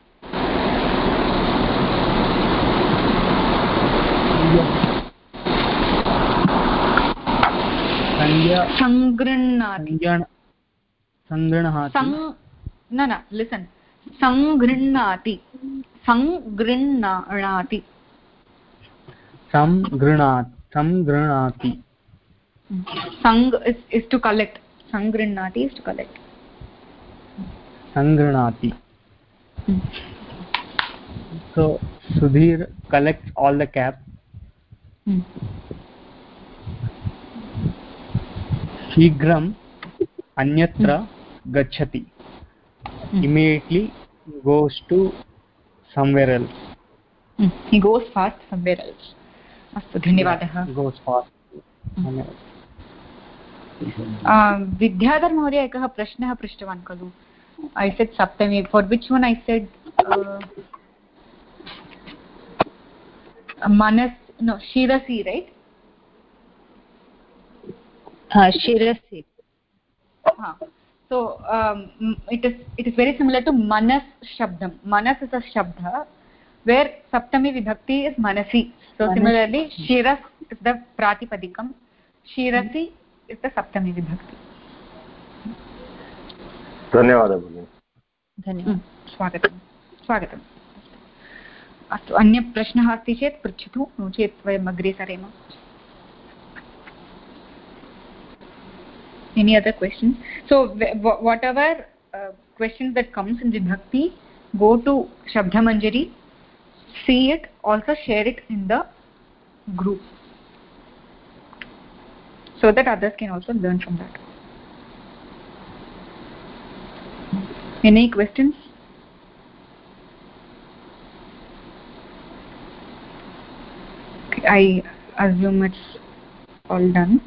संगृह्णाति संगृह्णाति संग no no listen संगृह्णाति संगृह्णाति संगृह्णाति संगृह्णाति sang is, is to collect संगृह्णाति is to collect संगृह्णाति hmm. So Sudhir collects all the caps. hmm. Shigram anyatra hmm. gachati. Hmm. Immediately goes to somewhere else. Hmm. He goes fast somewhere else. Astu dhanyavadah. Yeah, goes fast. Hmm. Um, Vidyadhar Mahodaya ekah prashnah prishtavan khalu. I said saptami. For which one I said uh, manas no shirasi, right? Ha shirasi. Ha. So um, it is it is very similar to manas shabdam. Manas is a shabda where saptami vibhakti is manasi. So manas. Similarly shiras is the pratipadikam, shirasi is the saptami vibhakti. धन्यवादः भगिनी. धन्यवादः. स्वागतं स्वागतम्. अस्तु अन्य प्रश्नः अस्ति चेत् पृच्छतु, नो चेत् वयम् अग्रे सरेम. Any other questions? So whatever uh, questions that comes in vibhakti, go to Shabda Manjari, see it, also share it in the group so that others can also learn from that. Any questions? I assume it's all done.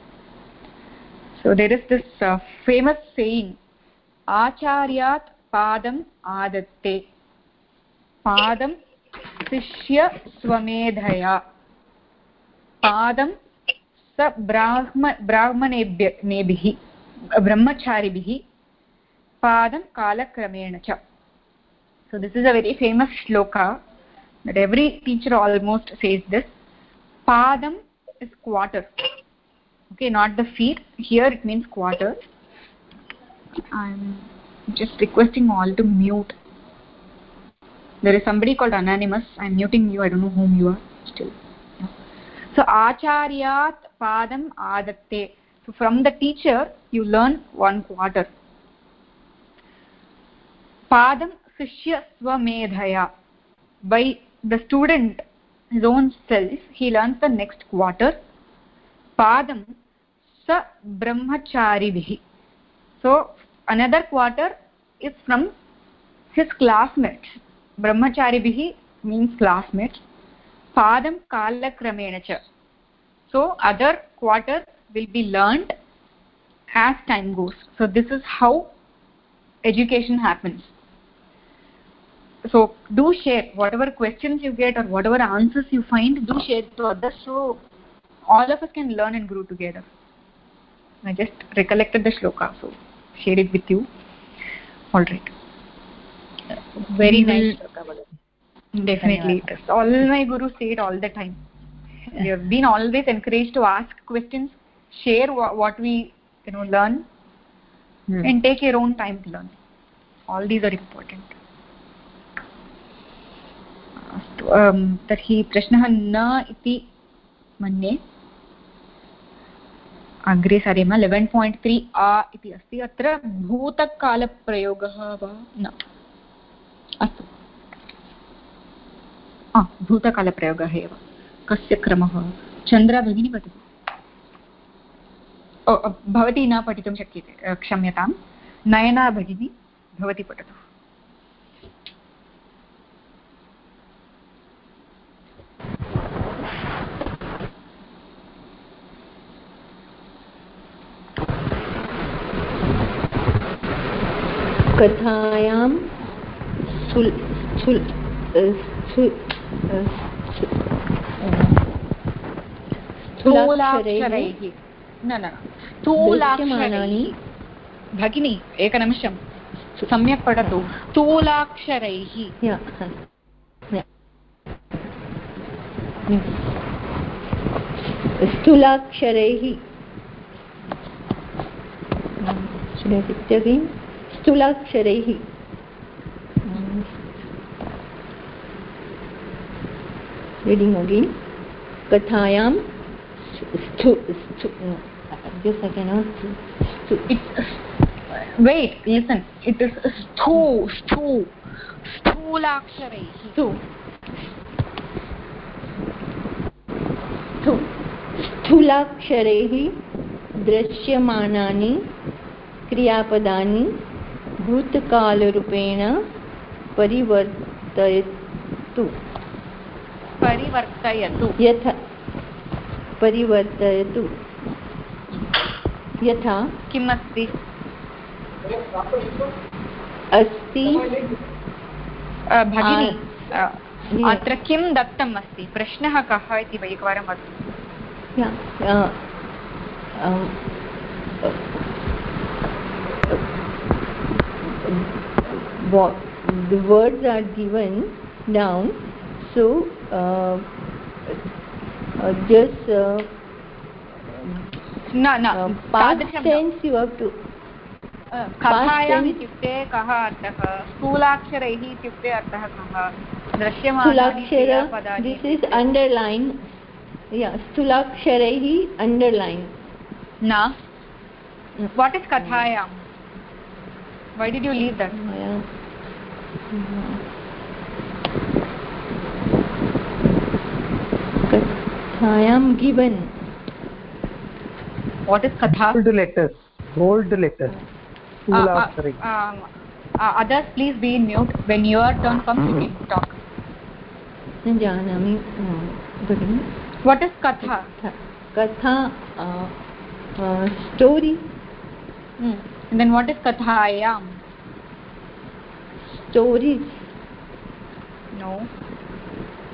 So there is this uh, famous saying, Acharyat padam adatte. Padam शिष्य स्वमेधया पादं स ब्राह्म ब्राह्मणेभ्य नेभिः ब्रह्मचारिभिः padam kalakrameena cha. So this is a very famous shloka that every teacher almost says this. Padam is quarter, okay, not the feet. Here it means quarter. I'm just requesting all to mute. There is somebody called Anonymous. I'm muting you. I don't know whom you are still. Yeah. So acharyat padam adatte. So from the teacher you learn one quarter. Padam sishya swamedhaya. By the student, his own self, he learns the next quarter. Padam sa brahmacharibhi. So another quarter is from his classmates. Brahmacharibhi means classmates. Padam kalakramena cha. So other quarter will be learned as time goes. So this is how education happens. So do share whatever questions you get or whatever answers you find, do share to others so all of us can learn and grow together. I just recollected the shloka, so share it with you. All right. Very nice shloka. Definitely. All my gurus say it all the time. We have been always encouraged to ask questions, share what we you know learn, hmm. and take your own time to learn. All these are important. तर्हि प्रश्नः न इति मन्ये अग्रे सारेम eleven point three आ इति अस्ति अत्र भूतकालप्रयोगः वा न अस्तु भूतकालप्रयोगः एव कस्य क्रमः चन्द्रा भगिनी पठतु भवती न पठितुं शक्यते क्षम्यतां नयना भगिनी भवती पठतु कथायां स्थूल स्थूल स्थूलाक्षरैः न न स्थूलाक्षरैः भगिनी एकनिमिषं सम्यक् पठतु स्थूलाक्षरैः स्थूलाक्षरैः स्थूलाक्षरैः reading again कथायां स्थू just second it's wait listen it is sthu sthu sthulaksharaihi sthu sthu sthulaksharaihi दृश्यमानानि क्रियापदानि भूतकालरूपेण परिवर्तयतु परिवर्तयतु यथा परिवर्तयतु यथा किम् अस्ति अस्ति भगिनी अत्र किं दत्तम् अस्ति प्रश्नः कः इति एकवारं वदतु the words are given down, so uh, uh, just uh, no no uh, past tense you have to कथायाम् इत्युक्ते कः अर्थः स्थूलाक्षरैः इत्युक्ते अर्थः कः दृश्यमानानि क्रियापदानि this is underline yeah स्थूलाक्षरैः underline na what is kathayam why did you leave that kathayam given what is katha bold letters bold letters uh, uh, um, uh, others please be in mute when your turn comes you can talk janami begini what is katha katha uh, uh, story hmm. and then what is kathayam stories no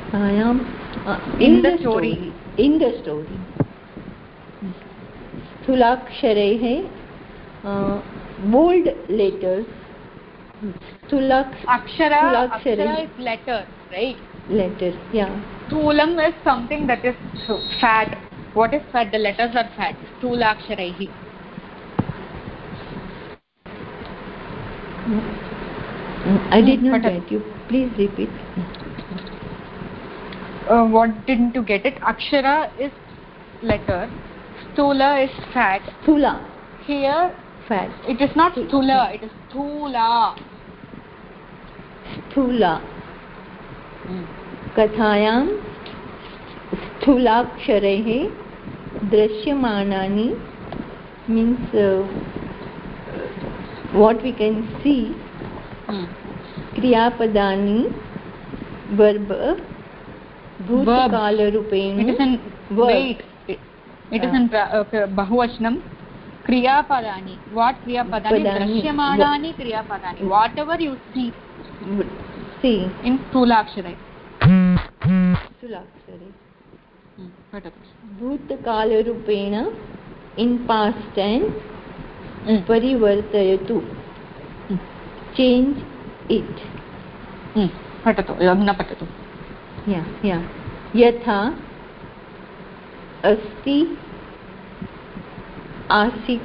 Kayam uh, in, in the, the story. story in the story Sthulaksharehe uh, bold letters. Stulak akshara akshara is letter, right? Letter, yeah. Sthulam is something that is fat. What is fat? The letters are fat. Stulaksharaihi. I did not get you. Please repeat. Uh, what didn't you get it? Akshara is letter. Stula is fat. Stula. Here, fat. It is not stula. It is stula. Stula. Kathayam स्थूलाक्षरैः दृश्यमानानि means uh, what we can see. hmm. Kriyapadani verb bhutkalarupena. It is in wait. It, it is in uh, bahuvachanam. Kriyapadani. What kriyapadani? Drashyamanani kriyapadani. Whatever you see. See. In stulaksharai. Stulaksharai. भूतकालरूपेण in past tense mm. परिवर्तयतु mm. change it mm. पठतु न पठतु या या यथा अस्ति आसीत्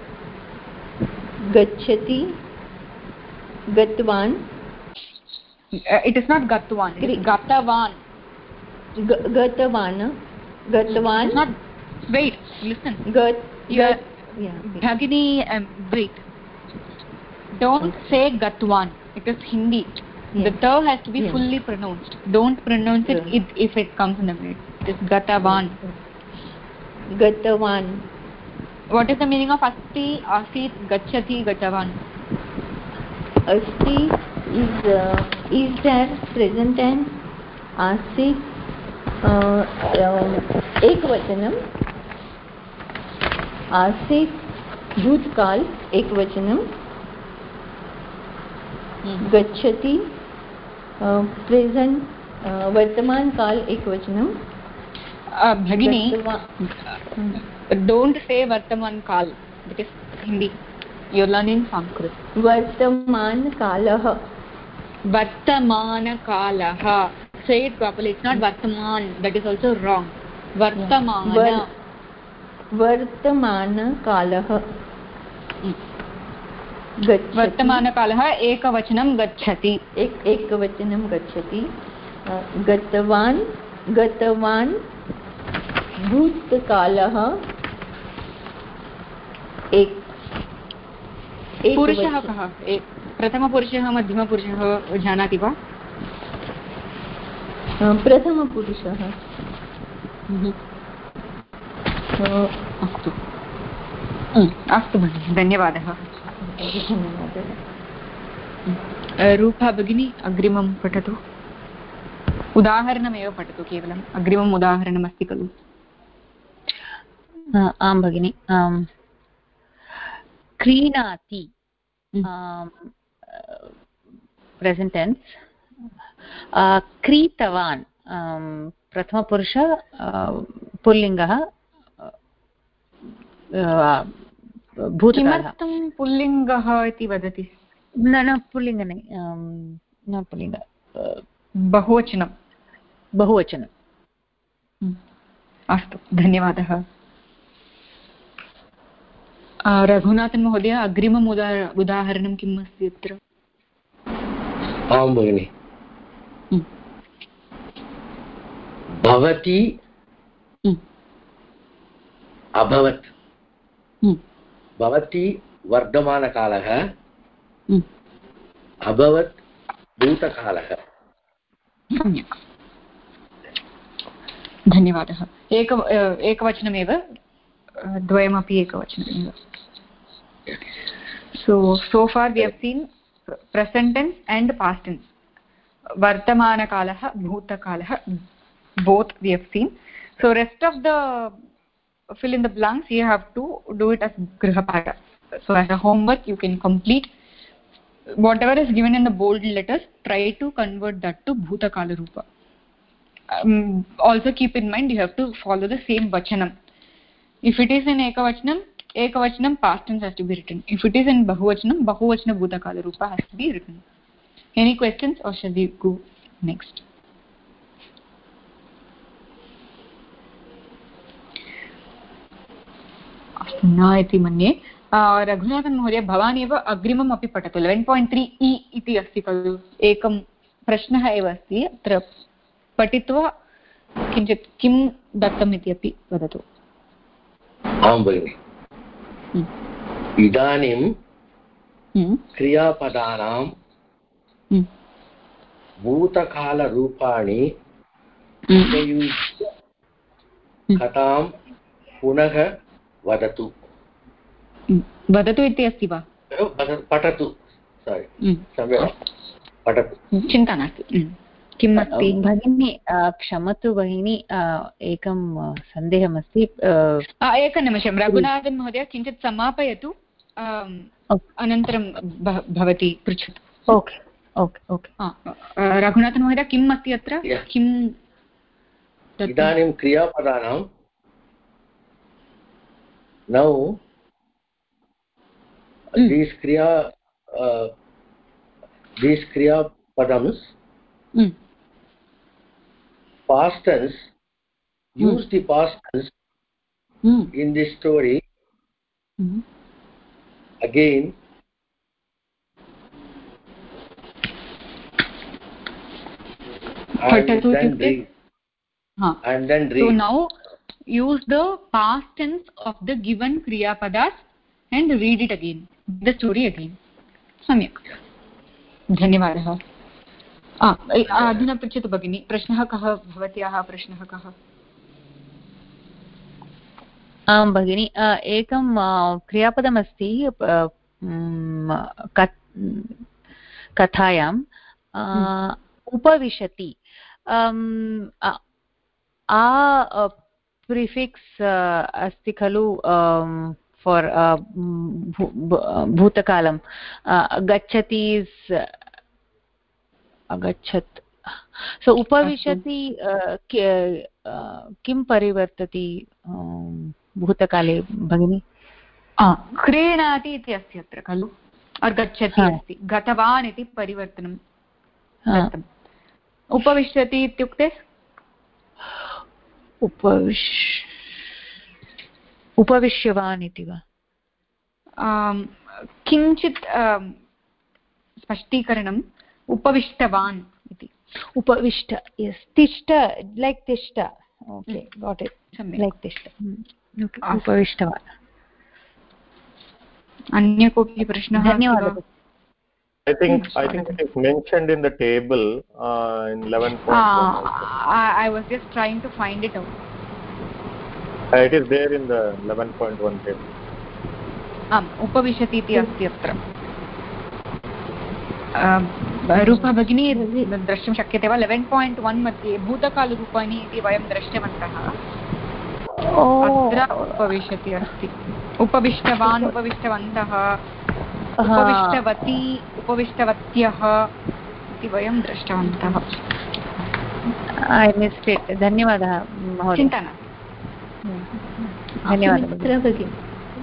गच्छति गतवान् it is not gatwan it is gatavan gatavan gatavan it's not wait listen gat yeah yeah bhagini um, wait don't okay. say gatwan it is Hindi yeah. The t has to be yeah. fully pronounced don't pronounce it yeah. if, if it comes in a way it is gatavan gatavan what is the meaning of asti asit gachati gatavan asti is uh, is there present tense asit uh, um, ekvachanam asit bhutkal ekvachanam hmm. gachati uh, present uh, vartaman kal ekvachanam uh, bhagini hmm. don't say vartaman kal because Hindi you're learning Sanskrit. Vartaman kalah. Vartaman kalah. Say it properly. It's not Vartaman. That is also wrong. Vartamana. Var, Vartamana kalah. Gachati. Vartamana kalah ekavachanam gachati. Ek ekavachanam gachati. Uh, gatavan. Gatavan. Bhutkalah. Ek. पुरुषः कः प्रथमपुरुषः मध्यमपुरुषः जानाति वा प्रथमपुरुषः अस्तु अस्तु भगिनि धन्यवादः रूपा भगिनी अग्रिमं पठतु उदाहरणमेव पठतु केवलम् अग्रिमम् उदाहरणमस्ति खलु आं भगिनि क्रीणाति um, uh, present tense uh, क्रीतवान् um, प्रथमपुरुष uh, पुल्लिङ्गः uh, भूतकालः किमर्थं पुल्लिङ्गः इति वदति न न पुल्लिङ्ग न न पुल्लिङ्ग बहुवचनं बहुवचनं अस्तु धन्यवादः रघुनाथन् महोदय अग्रिमम् उदा उदाहरणं किम् अस्ति अत्र आं भगिनि भवति अभवत् भवति वर्धमानकालः अभवत् भूतकालः धन्यवादः एक एकवचनमेव द्वयमपि एकवचनमेव so so far we have seen present tense and past tense vartamana kalah bhuta kalah both we have seen so rest of the fill in the blanks you have to do it as grihapada so as a homework you can complete whatever is given in the bold letters try to convert that to bhuta kala rupa um, also keep in mind you have to follow the same vachanam. If it is in ekavachanam, ekavachanam past tense has to be written. If it is in bahuvachanam, bahuvachana bhutakala rupa has to be written. Any questions or shall we go next? न इति मन्ये. रघुनाथन महोदय भवान् एव अग्रिमम् अपि पठतु. eleven point three ई इति अस्ति खलु, एकं प्रश्नः एव अस्ति, अत्र पठित्वा किञ्चित् किं दत्तम् इति अपि वदतु. आं भगिनि. इदानीं क्रियापदानां भूतकालरूपाणि उपयुज्य कथां पुनः वदतु. वदतु इति अस्ति वा? पठतु. सारी सम्यक् पठतु. चिन्ता नास्ति. किम् अस्ति भगिनी? क्षमतु भगिनी, एकं सन्देहमस्ति. एकनिमिषं, रघुनाथन् महोदय किञ्चित् समापयतु, अनन्तरं भवती पृच्छतु. Okay okay okay. रघुनाथन् महोदय किम् अस्ति अत्र? किम् इदानीं क्रियापदानां now mm. these kriya uh, these kriya padams mm. past tense mm. use the past tense mm. in this story mm. again and then read huh. and then read. So now use the past tense of the given kriya padas and read it again, the story again. सम्यक्, धन्यवादः. अधुना पृच्छतु भगिनी, प्रश्नः कः? भवत्याः प्रश्नः कः? आं भगिनी, एकं क्रियापदमस्ति कथायाम्, उपविशति. आ प्रिफिक्स् अस्ति खलु फार् भूतकालं. गच्छति अगच्छत्. सो उपविशति किं परिवर्तति भूतकाले भगिनी? क्रीणाति इति अस्ति अत्र खलु, गच्छति अस्ति, गतवान् इति परिवर्तनं. उपविशति इत्युक्ते उपविश उपविश्यवान् इति वा? किञ्चित् स्पष्टीकरणम्. उपविष्टवान् इति. उपविष्ट, यस्. तिष्ठ, लैक् तिष्ठ. Okay, got it. लैक् तिष्ठ. उपविष्टवान्. अन्य कोऽपि प्रश्नः? धन्यवादः. I think I think it is mentioned in the table uh, in eleven point one. Ah, I, I was just trying to find it out. Uh, it is there in the eleven point one table. आम्, उपविशति इति अस्ति अत्र. रूपा भगिनी द्रष्टुं शक्यते वा? eleven point one मध्ये भूतकालरूपाणि इति वयं दृष्टवन्तः. अत्र उपविशति अस्ति. उपविष्टवान्, उपविष्टवन्तः, उपविष्टवती, उपविष्टवत्यः इति वयं दृष्टवन्तः. I missed it. धन्यवादः महोदय. चिन्ता नास्ति. धन्यवादः भगिनी.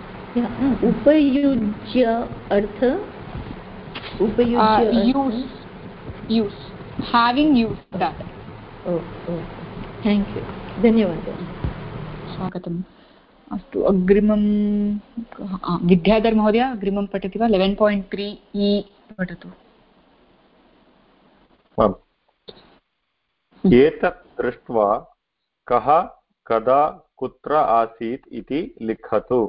उपयुज्य अर्थ उपयुज्य use use having used that. oh oh thank you. धन्यवादः. स्वागतम्. अस्तु, अग्रिमं विद्याधर महोदय अग्रिमं पठति वा? eleven point three ई पठतु. एतत् दृष्ट्वा कः कदा कुत्र आसीत् इति लिखतु.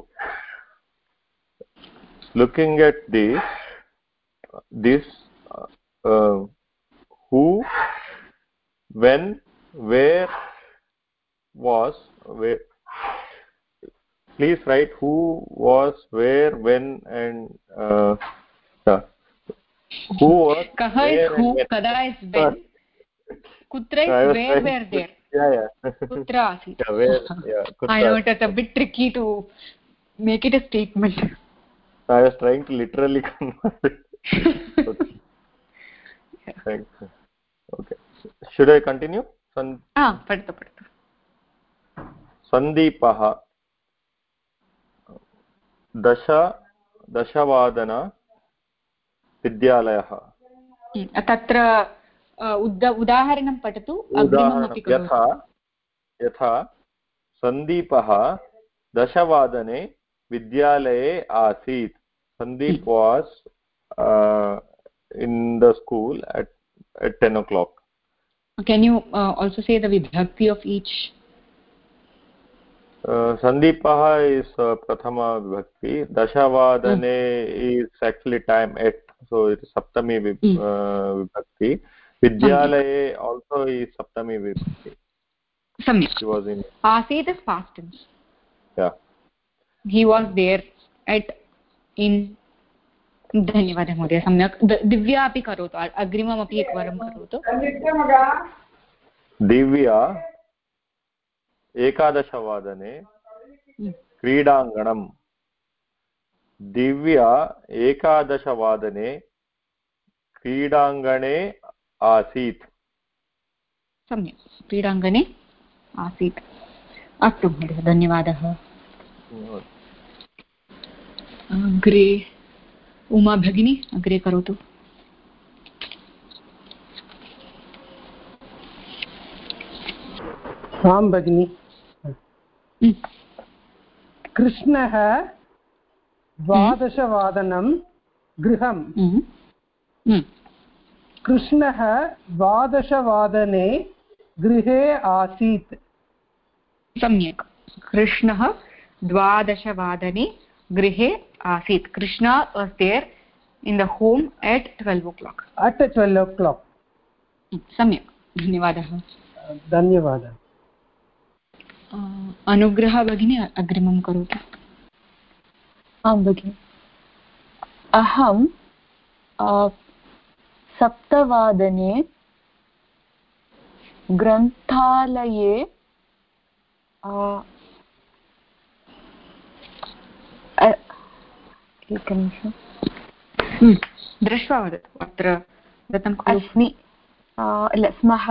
Looking at this this uh, who, when, where, was, where. Please write who, was, where, when, and uh, uh, who was, kaha is who, kada is when, kutra is where were there. Yeah, yeah. Kutra asit. Yeah, where, yeah, kutra. I know it's a bit tricky to make it a statement. I was trying to literally convert it. Okay. Yeah. Thanks. Okay. Should I continue? पठतु पठतु सन्दीपः दश दशवादन विद्यालयः तत्र उदाहरणं पठतु यथा यथा सन्दीपः दशवादने विद्यालये आसीत् Sandeep was in the school at at ten o'clock. Can you uh, also say the vibhakti of each? uh, Sandeepah is uh, prathama vibhakti. Dashavadane mm. is actually time at, so it is saptami vib mm. uh, vibhakti. Vidyalaye also is saptami vibhakti. Samyak. He was in Asit is past tense. Yeah, he was there at in. धन्यवादः महोदय सम्यक् दिव्या अपि करोतु अग्रिममपि एकवारं करोतु दिव्या एकादशवादने क्रीडाङ्गणं दिव्या एकादशवादने क्रीडाङ्गणे आसीत् सम्यक् क्रीडाङ्गणे आसीत् अस्तु महोदय धन्यवादः अग्रे उमा भगिनी अग्रे करोतु आं भगिनि कृष्णः द्वादशवादनं गृहं कृष्णः द्वादशवादने गृहे आसीत् सम्यक् कृष्णः द्वादशवादने गृहे आसीत् Krishna was there in the home at twelve o'clock at twelve o'clock सम्यक् धन्यवादः धन्यवादः अनुग्रह भगिनी अग्रिमं करोतु आं भगिनि अहं सप्तवादने ग्रन्थालये एकनिमिषं दृष्ट्वा वदतु अत्र दत्तं अस्मि स्मः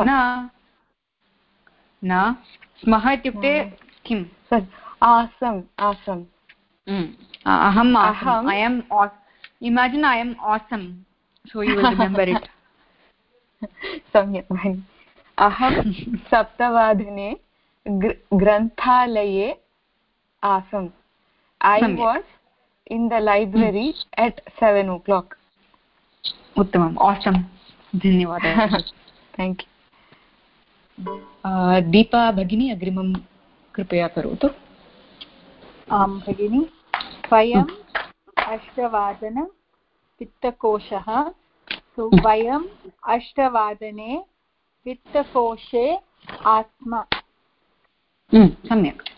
न स्मः इत्युक्ते किम् आसम् आसम् अहम् अहम् I am imagine I am आसम् so you will remember it सम्यक् भगिनि अहं सप्तवादने ग्रन्थालये आसम् I was in the library hmm. at seven o'clock उत्तमम् awesome धन्यवादः thank you uh, दीपा भगिनी अग्रिमं कृपया करोतु आं भगिनि वयम् अष्टवादन वित्तकोशः सो वयम् अष्टवादने वित्तकोशे आस्म सम्यक्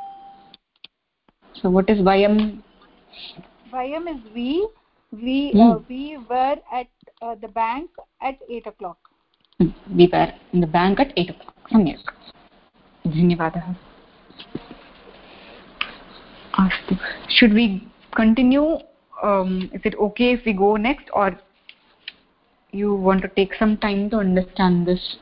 so what is vayam Vayam is we. We mm. uh, we were at uh, the bank at eight o'clock. Mm. We were in the bank at eight o'clock. Samyak. Dhanyavadah. Astu. Should we continue? Um, is it okay if we go next, or you want to take some time to understand this?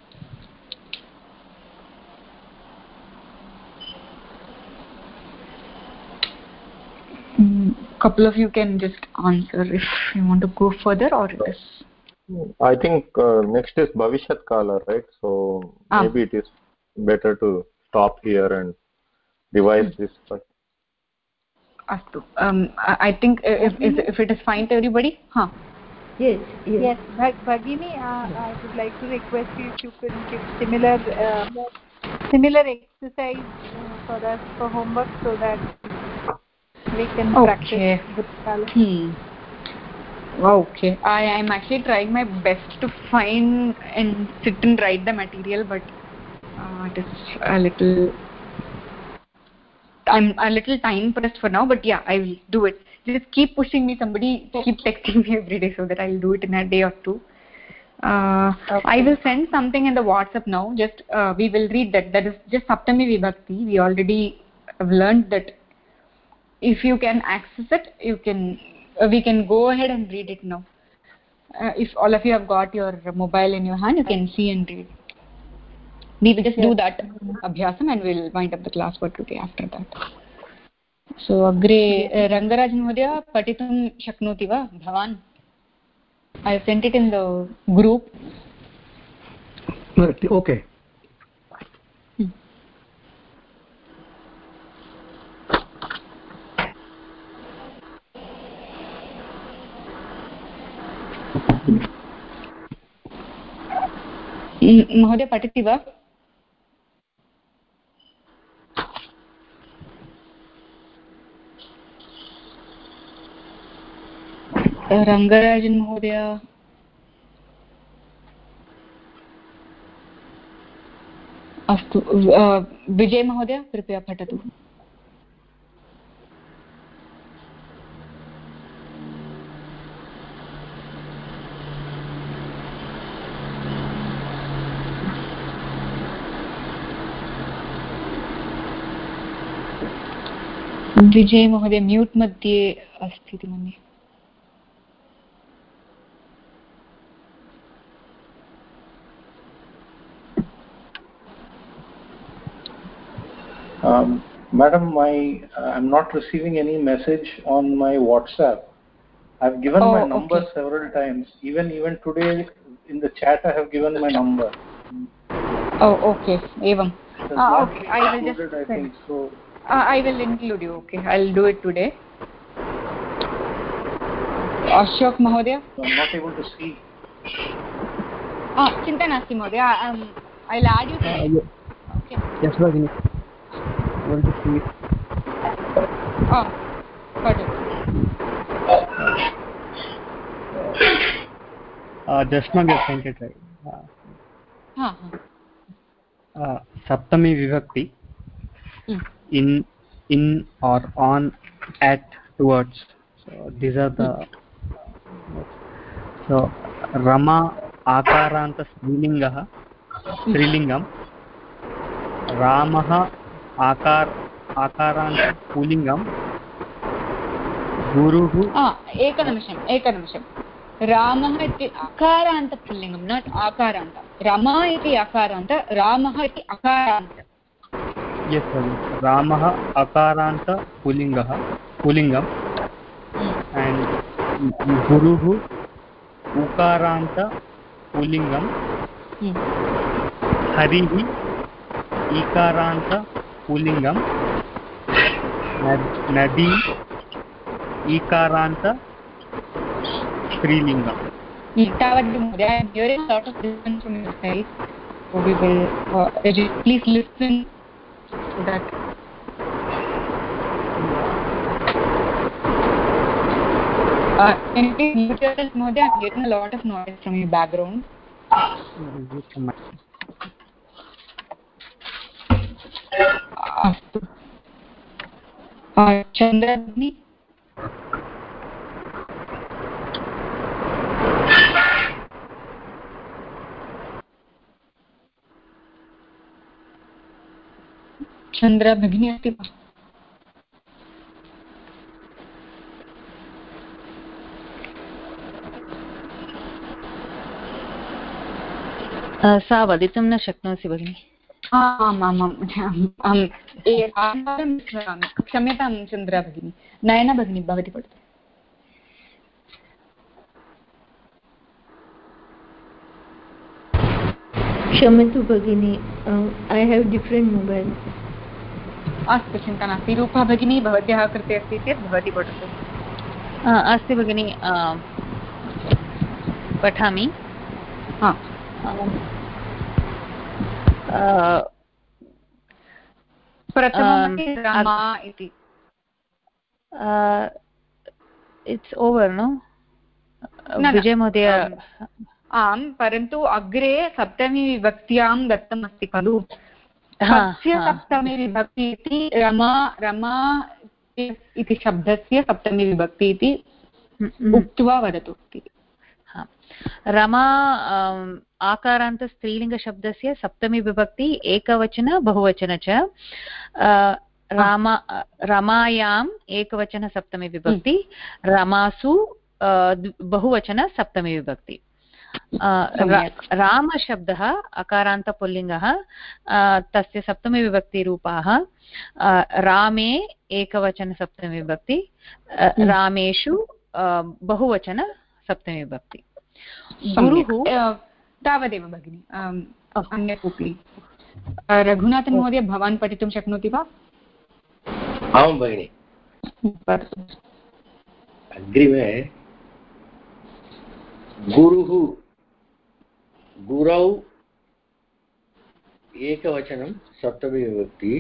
Couple of you can just answer if you want to go further, or it is. I think uh, next is Bhavishyat Kala, right? So ah. maybe it is better to stop here and revise mm. this first. Astu. Um, I think if, if if it is fine to everybody, huh? Yes. Yes. Yes. Bhagini, uh, I would like to request you if you could give similar uh, similar exercise uh, for us for homework so that we can okay. practice. Hmm. Okay. I am actually trying my best to find and sit and write the material, but uh, it is a little. I'm a little time pressed for now, but yeah, I will do it. Just keep pushing me. Somebody keep texting me every day so that I'll do it in a day or two. Uh, okay. I will send something in the WhatsApp now. Just uh, we will read that. That is just Saptami Vibhakti. We already have learned that. If you can access it, you can. Uh, we can go ahead and read it now. Uh, if all of you have got your mobile in your hand, you can see and read. we will just do that abhyasam and we'll wind up the class for today after that. So agre Rangaraj Mahodaya patitum shaknoti va bhavan? I have sent it in the group. Okay. Hmm. महोदय पठति वा? रङ्गराजन् महोदय अस्तु विजय महोदय कृपया पठतु. विजय महोदय mute मध्ये अस्ति इति मन्ये. Um, Madam, my uh, I'm not receiving any message on my WhatsApp. I've given oh, my number okay. several times. Even even today in the chat, I have given my number. Oh, okay. Evam. Ah, okay. I will just. I think so. Uh, I will include you. Okay, I'll do it today. Ashok Mahodaya. I'm not able to see. Ah, chinta nasti Mahodaya. Um, I'll add you today. Uh, yeah. Okay. Yes, Bhagini. Want to see it? Oh, got it. Uh, just now we have sent it right. Uh, huh, huh. Uh, Saptami Vibhakti. Hmm. In, in or on, at, towards. So these are the. Hmm. So Rama Akaranta Strilingah Strilingam. Ramaha Akar Akaranta Pulingam. Guruhu. Ah, ekanamisham, ekanamisham. Ramah iti akaranta pulingam, not akaranta. Rama iti akaranta, Ramah iti akaranta. Yes, sir. Ramah Akaranta Pulingah Pulingam. Hmm. And Guruhu Ukaranta Pulingam. Hmm. Harihi Ikaranta Pulingam. Nadi Ikaranta Strilingam. Tavad, I am hearing a lot of difference from your side. So we will uh, please listen to that. Uh, can you please mute yourself, Mahodaya? I am hearing a lot of noise from your background. Astu. Uh, Chandra Bhagini. Chandra Bhagini अस्ति वा? सा वदितुं न शक्नोति भगिनि. आम् आम् आम् आम् क्षम्यतां चन्द्रा भगिनी. नयना भगिनी भवती पठतु. क्षम्यतु भगिनी, ऐ हेव् डिफ्रेण्ट् मोबैल्. अस्तु, चिन्ता नास्ति. रूपा भगिनी भवत्याः कृते अस्ति चेत् भवती पठतु. अस्ति भगिनि, पठामि. प्रथममपि रमा इति. इट्स् ओवर् नो विजय महोदय. आम्, परन्तु अग्रे सप्तमी विभक्त्यां दत्तम् अस्ति खलु. तस्य सप्तमी विभक्ति इति रमा रमा इति शब्दस्य सप्तमी विभक्ति इति उक्त्वा वदतु. रमा आकारान्त स्त्रीलिङ्गशब्दस्य सप्तमी विभक्ति एकवचन बहुवचन च. रामा रमायाम् एकवचन सप्तमी विभक्ति, रमासु बहुवचन सप्तमी विभक्ति. रामशब्दः अकारान्तपुल्लिङ्गः तस्य सप्तमीविभक्तिरूपाः रामे एकवचनसप्तमीविभक्ति रामेषु बहुवचन सप्तमीविभक्ति गुरुः तावदेव भगिनि अन्यत् कोऽपि रघुनाथन् महोदय भवान् पठितुं शक्नोति वा आं भगिनि अग्रिमे गुरुः गुरौ एकवचनं सप्तमी विभक्ति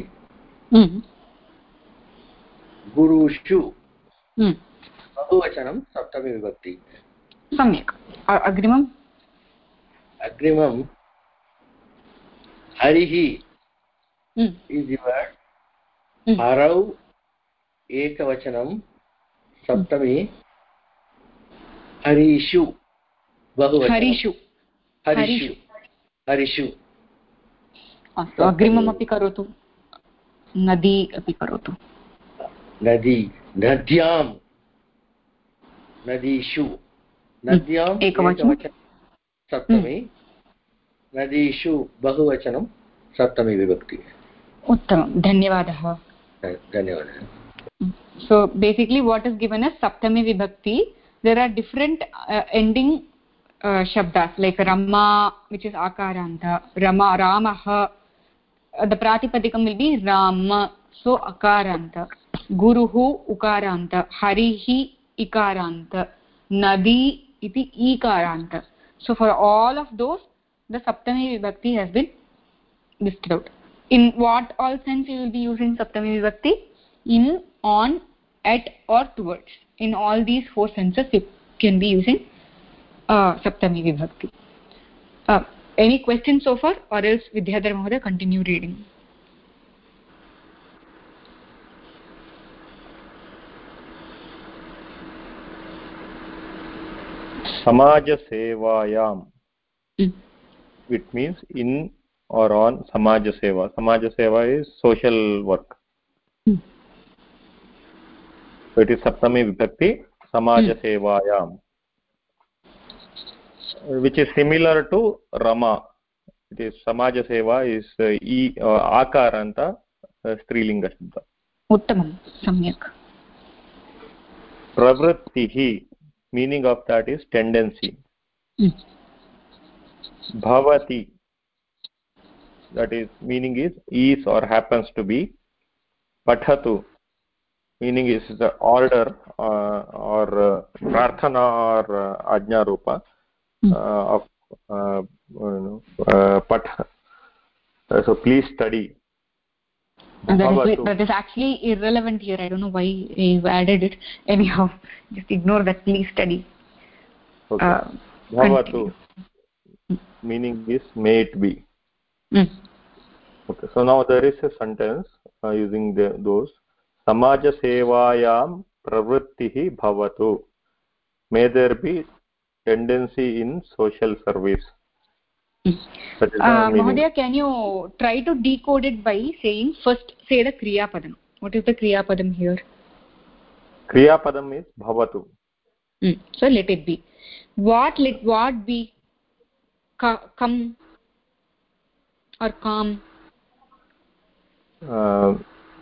गुरुषु बहुवचनं सप्तमी विभक्ति सम्यक् अग्रिमम् अग्रिमं हरिः इस् वर्ड् हरौ एकवचनं सप्तमी हरिषु बहुवचनं हरिषु हरिषु हरिषु अस्तु अग्रिममपि करोतु नदी अपि करोतु नदी नद्यां नदीषु नद्याम् एकवचनं सप्तमी नदीषु बहुवचनं सप्तमी विभक्ति उत्तमं धन्यवादः धन्यवादः so basically what is given as saptami vibhakti there are different uh, ending uh, shabdas like rama which is akaranta rama ramah uh, the pratipadikam will be ram so akaranta guruhu ukaranta harihi ikaranta nadi iti ikaranta so for all of those the saptami vibhakti has been listed out in what all sense you will be using saptami vibhakti in on at or towards in all these four senses you can be using uh, saptami vibhakti uh, any questions so far or else Vidyadhar Mahoday continue reading Samaja sevayam mm. it means in or on Samaja seva Samaja seva is social work mm. so it is saptami vibhakti Samaja mm. sevayam which is similar to Rama it is Samaja seva is uh, e uh, akaranta uh, strilinga shabda uttamam samyak pravrittihi meaning of that is tendency mm. bhavati that is meaning is is or happens to be pathatu meaning is the order uh, or uh, prarthana or uh, ajna rupa mm. uh, of uh, you know, uh, patha uh, so please study and that is, that is actually irrelevant here I don't know why you added it anyhow just ignore that please study okay uh, bhavatu mm. meaning is may it be mm. okay so now there is a sentence uh, using the, those Samaja sevayam pravrittihi bhavatu may there be tendency in social service mm. that is uh, Mahodaya can you try to decode it by saying first say the kriya padam what is the kriya padam here kriya padam is bhavatu mm. so let it be what let what be Ka, come or calm uh,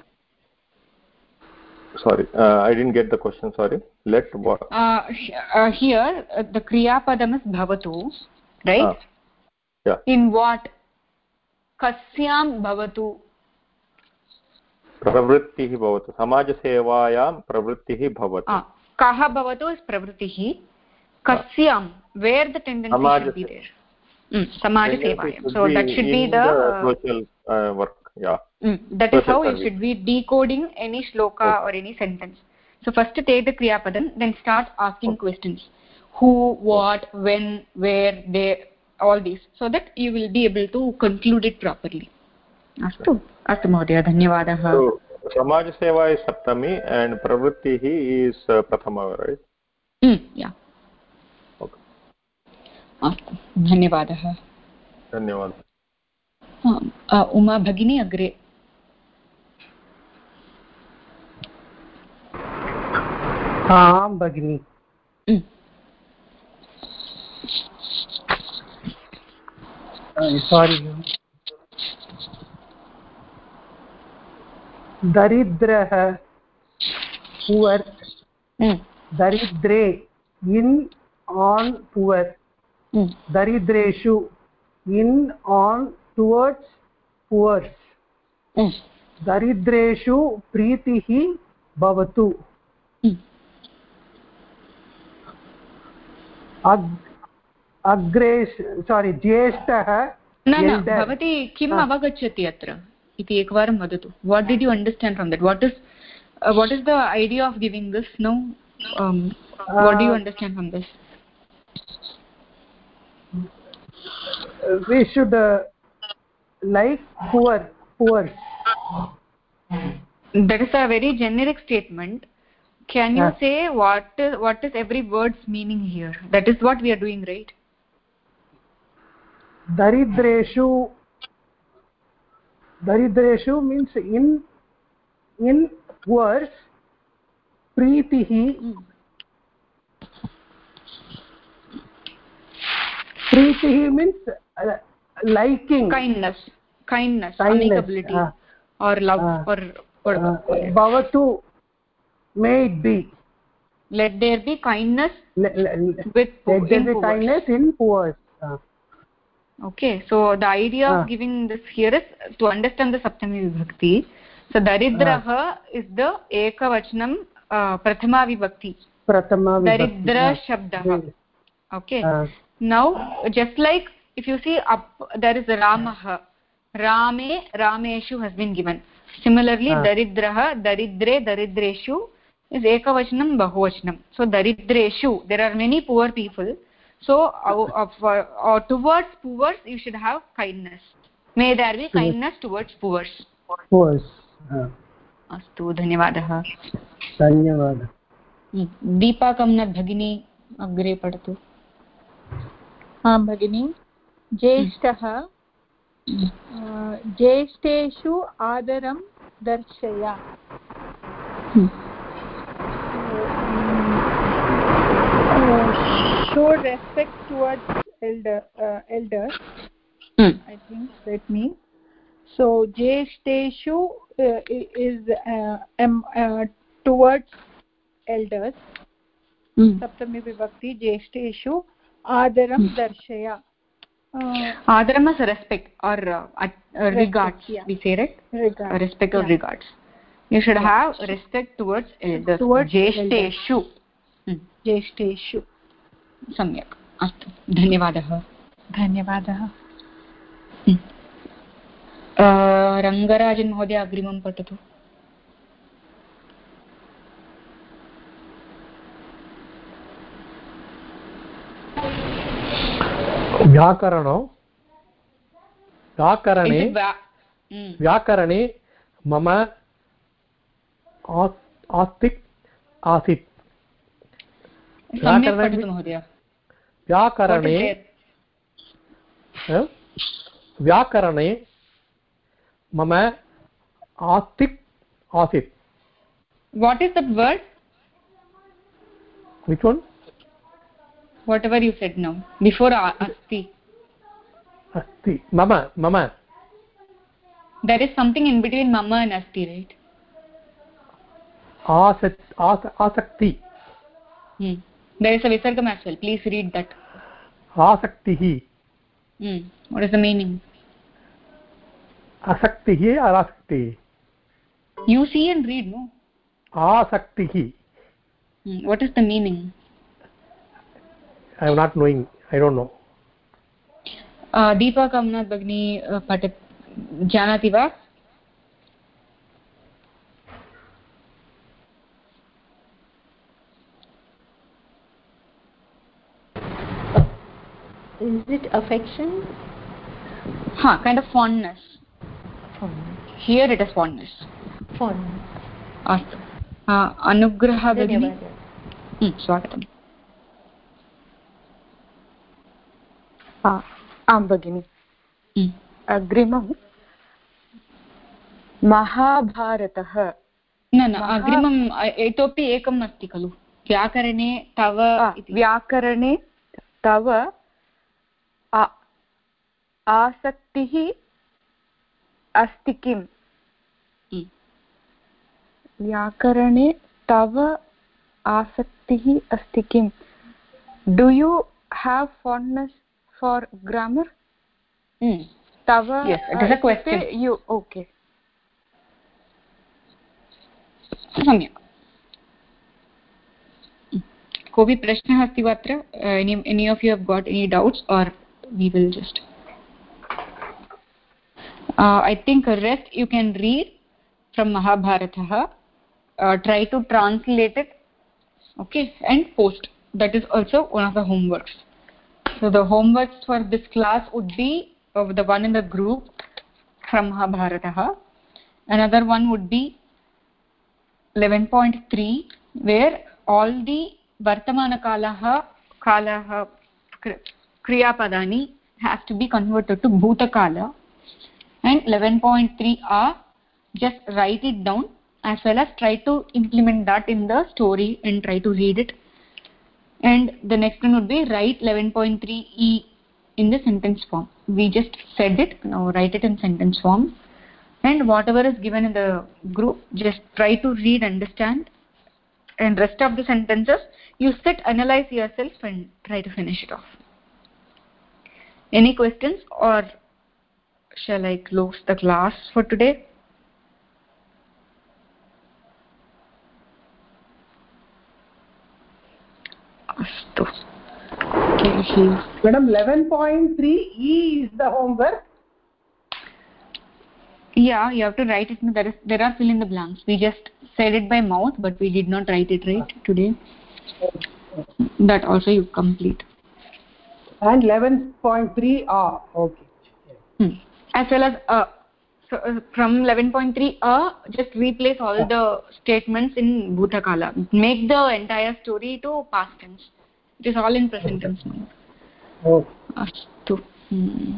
sorry uh, I didn't get the question sorry let what uh, uh, here uh, the kriya padam is bhavatu right uh, yeah in what kasyam bhavatu pravrittihi bhavatu samaja sevayam pravrittihi bhavatu ah kaha bhavatu is pravrittihi kasyam where the tendency Samaja should be there mm, samaja sevayam so that should be the, the social uh, work yeah mm, that is how you should be decoding any shloka okay. or any sentence so first take the kriya padam then start asking okay. questions who what when where they all these so that you will be able to conclude it properly astu astu mahodaya dhanyavadah so samaj seva is saptami and pravrittihi is uh, prathama right mm yeah okay astu dhanyavadah धन्यवादः उमा भगिनी अग्रे आं भगिनी sorry daridrah poor mm. daridre in on poor mm. daridreshu in on towards poor mm. daridreshu pritihi bhavatu mm. Ag अग्रे सारी ज्येष्ठः न न भवती किम् अवगच्छति अत्र इति एकवारं वदतु what did you understand from that what is what is the idea of giving this no what do you understand from this we should uh, like poor poor that is a very generic statement. Can you yeah. say what is what is every word's meaning here? That is what we are doing, right? daridreshu daridreshu means in in words pritihi mm. pritihi means uh, liking kindness kindness, kindness amicability uh, or love uh, or, or uh, bhavatu may it be let there be kindness le, le, with let there be poor. kindness in poor uh. Okay, so the idea ah. of giving this here is to understand the saptami vibhakti. So daridraha ah. is the ekavachanam uh, prathama vibhakti. Prathama vibhakti. Daridra shabdah. Okay. Ah. Now, just like if you see up, there is Ramah. Rame, Rameshu has been given. Similarly, ah. daridraha, daridre, daridreshu is ekavachanam, bahuvachanam. So daridreshu, there are many poor people. So uh, uh, uh, towards poor you should have kindness. May there be kindness towards poor. Poor. Astu, dhanyavadah. Dhanyavadah. Deepa Kamnath Bhagini agre padatu. हाँ भगिनी ज्येष्ठः ज्येष्ठेषु आदरं दर्शय show respect towards elder uh, elders hmm. I think that means so jyeshteshu uh, is uh, um, uh, towards elders hmm. saptami vibhakti jyeshteshu adaram hmm. darshaya uh, adaram is respect or uh, uh, regards yeah. we say right regards. Uh, respect or yeah. regards you should yeah. have respect towards elders towards jyeshteshu hmm. jyeshteshu सम्यक् अस्तु धन्यवादः धन्यवादः रङ्गराजन् महोदय अग्रिमं पठतु व्याकरण व्याकरणे व्याकरणे मम आस्तिक् आसीत् व्याकरणे व्याकरणे मम आस्तिक् आसीत् what is that word which one whatever you said now before asti asti mama mama there is something in between mama and asti right asat asakti hmm. There is a visargam as well. Please read that. Asaktihi. Hmm. What is the meaning? Asaktihi or asaktihi? You see and read, no? Asaktihi. Hmm. What is the meaning? I am not knowing. I don't know. Uh, Deepa Kamnath Bhagini uh, patat janati va? Is it affection? Ha, kind of fondness. Fondness. Here it is fondness. Fondness. Astu. Uh, Anugraha Bhagini. Hmm, swagatam. आं भगिनि अग्रिमं महाभारतः न न अग्रिमम् इतोपि एकम् अस्ति खलु व्याकरणे तव व्याकरणे तव आसक्तिः अस्ति किम्? व्याकरणे तव आसक्तिः अस्ति किम्? Do you have fondness for grammar? Mm. Tava. Yes, it is a question. You okay? सम्यक्. कोऽपि प्रश्नः अस्ति वा अत्र? Any any of you have got any doubts, or we will just? Uh, I think rest you can read from Mahabharatah. Uh, try to translate it, okay, and post. That is also one of the homeworks. So the homeworks for this class would be of the one in the group from Mahabharatah. Another one would be eleven point three, where all the Vartamana Kalaha Kalaha Kriya Padani has to be converted to Bhuta Kala. And eleven point three a, just write it down as well as try to implement that in the story and try to read it. And the next one would be write eleven point three e in the sentence form. We just said it, now write it in sentence form. And whatever is given in the group, just try to read, understand, and rest of the sentences you sit, analyze yourself and try to finish it off. Any questions, or shall I close the class for today? Astu. Okay, Madam, eleven point three E is the homework. Yeah, you have to write it. There is there are fill in the blanks. We just said it by mouth, but we did not write it right today. That also you complete. And eleven point three A. Okay. Hmm. As well as uh, so, uh, from eleven point three a, just replace all the statements in Bhutakala. Make the entire story to past tense. It is all in present tense. Okay. Astu. Hmm.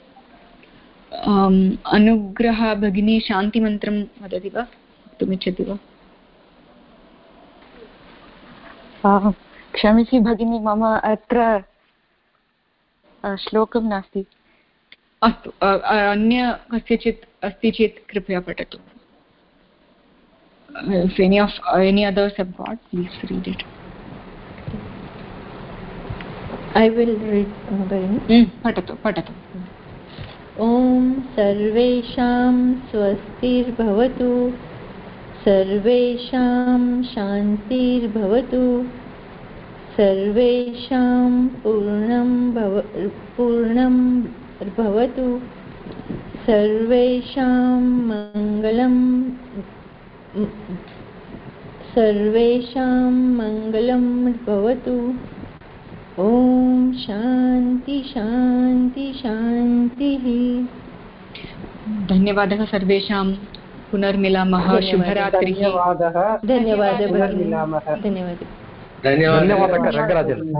Um, अनुग्रह भगिनी शान्तिमन्त्रं वदति वा, वक्तुमिच्छति वा? क्षम्यतां भगिनी, मम अत्र श्लोकं नास्ति. अस्तु, अन्य कस्यचित् अस्ति चेत् कृपया पठतु. If any of any others have got, please read it. I will read. पठतु पठतु. ॐ सर्वेषां स्वस्तिर्भवतु, सर्वेषां शान्तिर्भवतु, सर्वेषां पूर्णं भव पूर्णं भवतु, सर्वेषां मङ्गलं सर्वेषां मङ्गलं भवतु. ॐ शान्ति शान्ति शान्तिः. धन्यवादः सर्वेषां. पुनर्मिलामः. शुभरात्रिः. धन्यवादः. धन्यवादः. पुनर्मिलामः. धन्यवादः. धन्यवादः. रङ्गराजन्.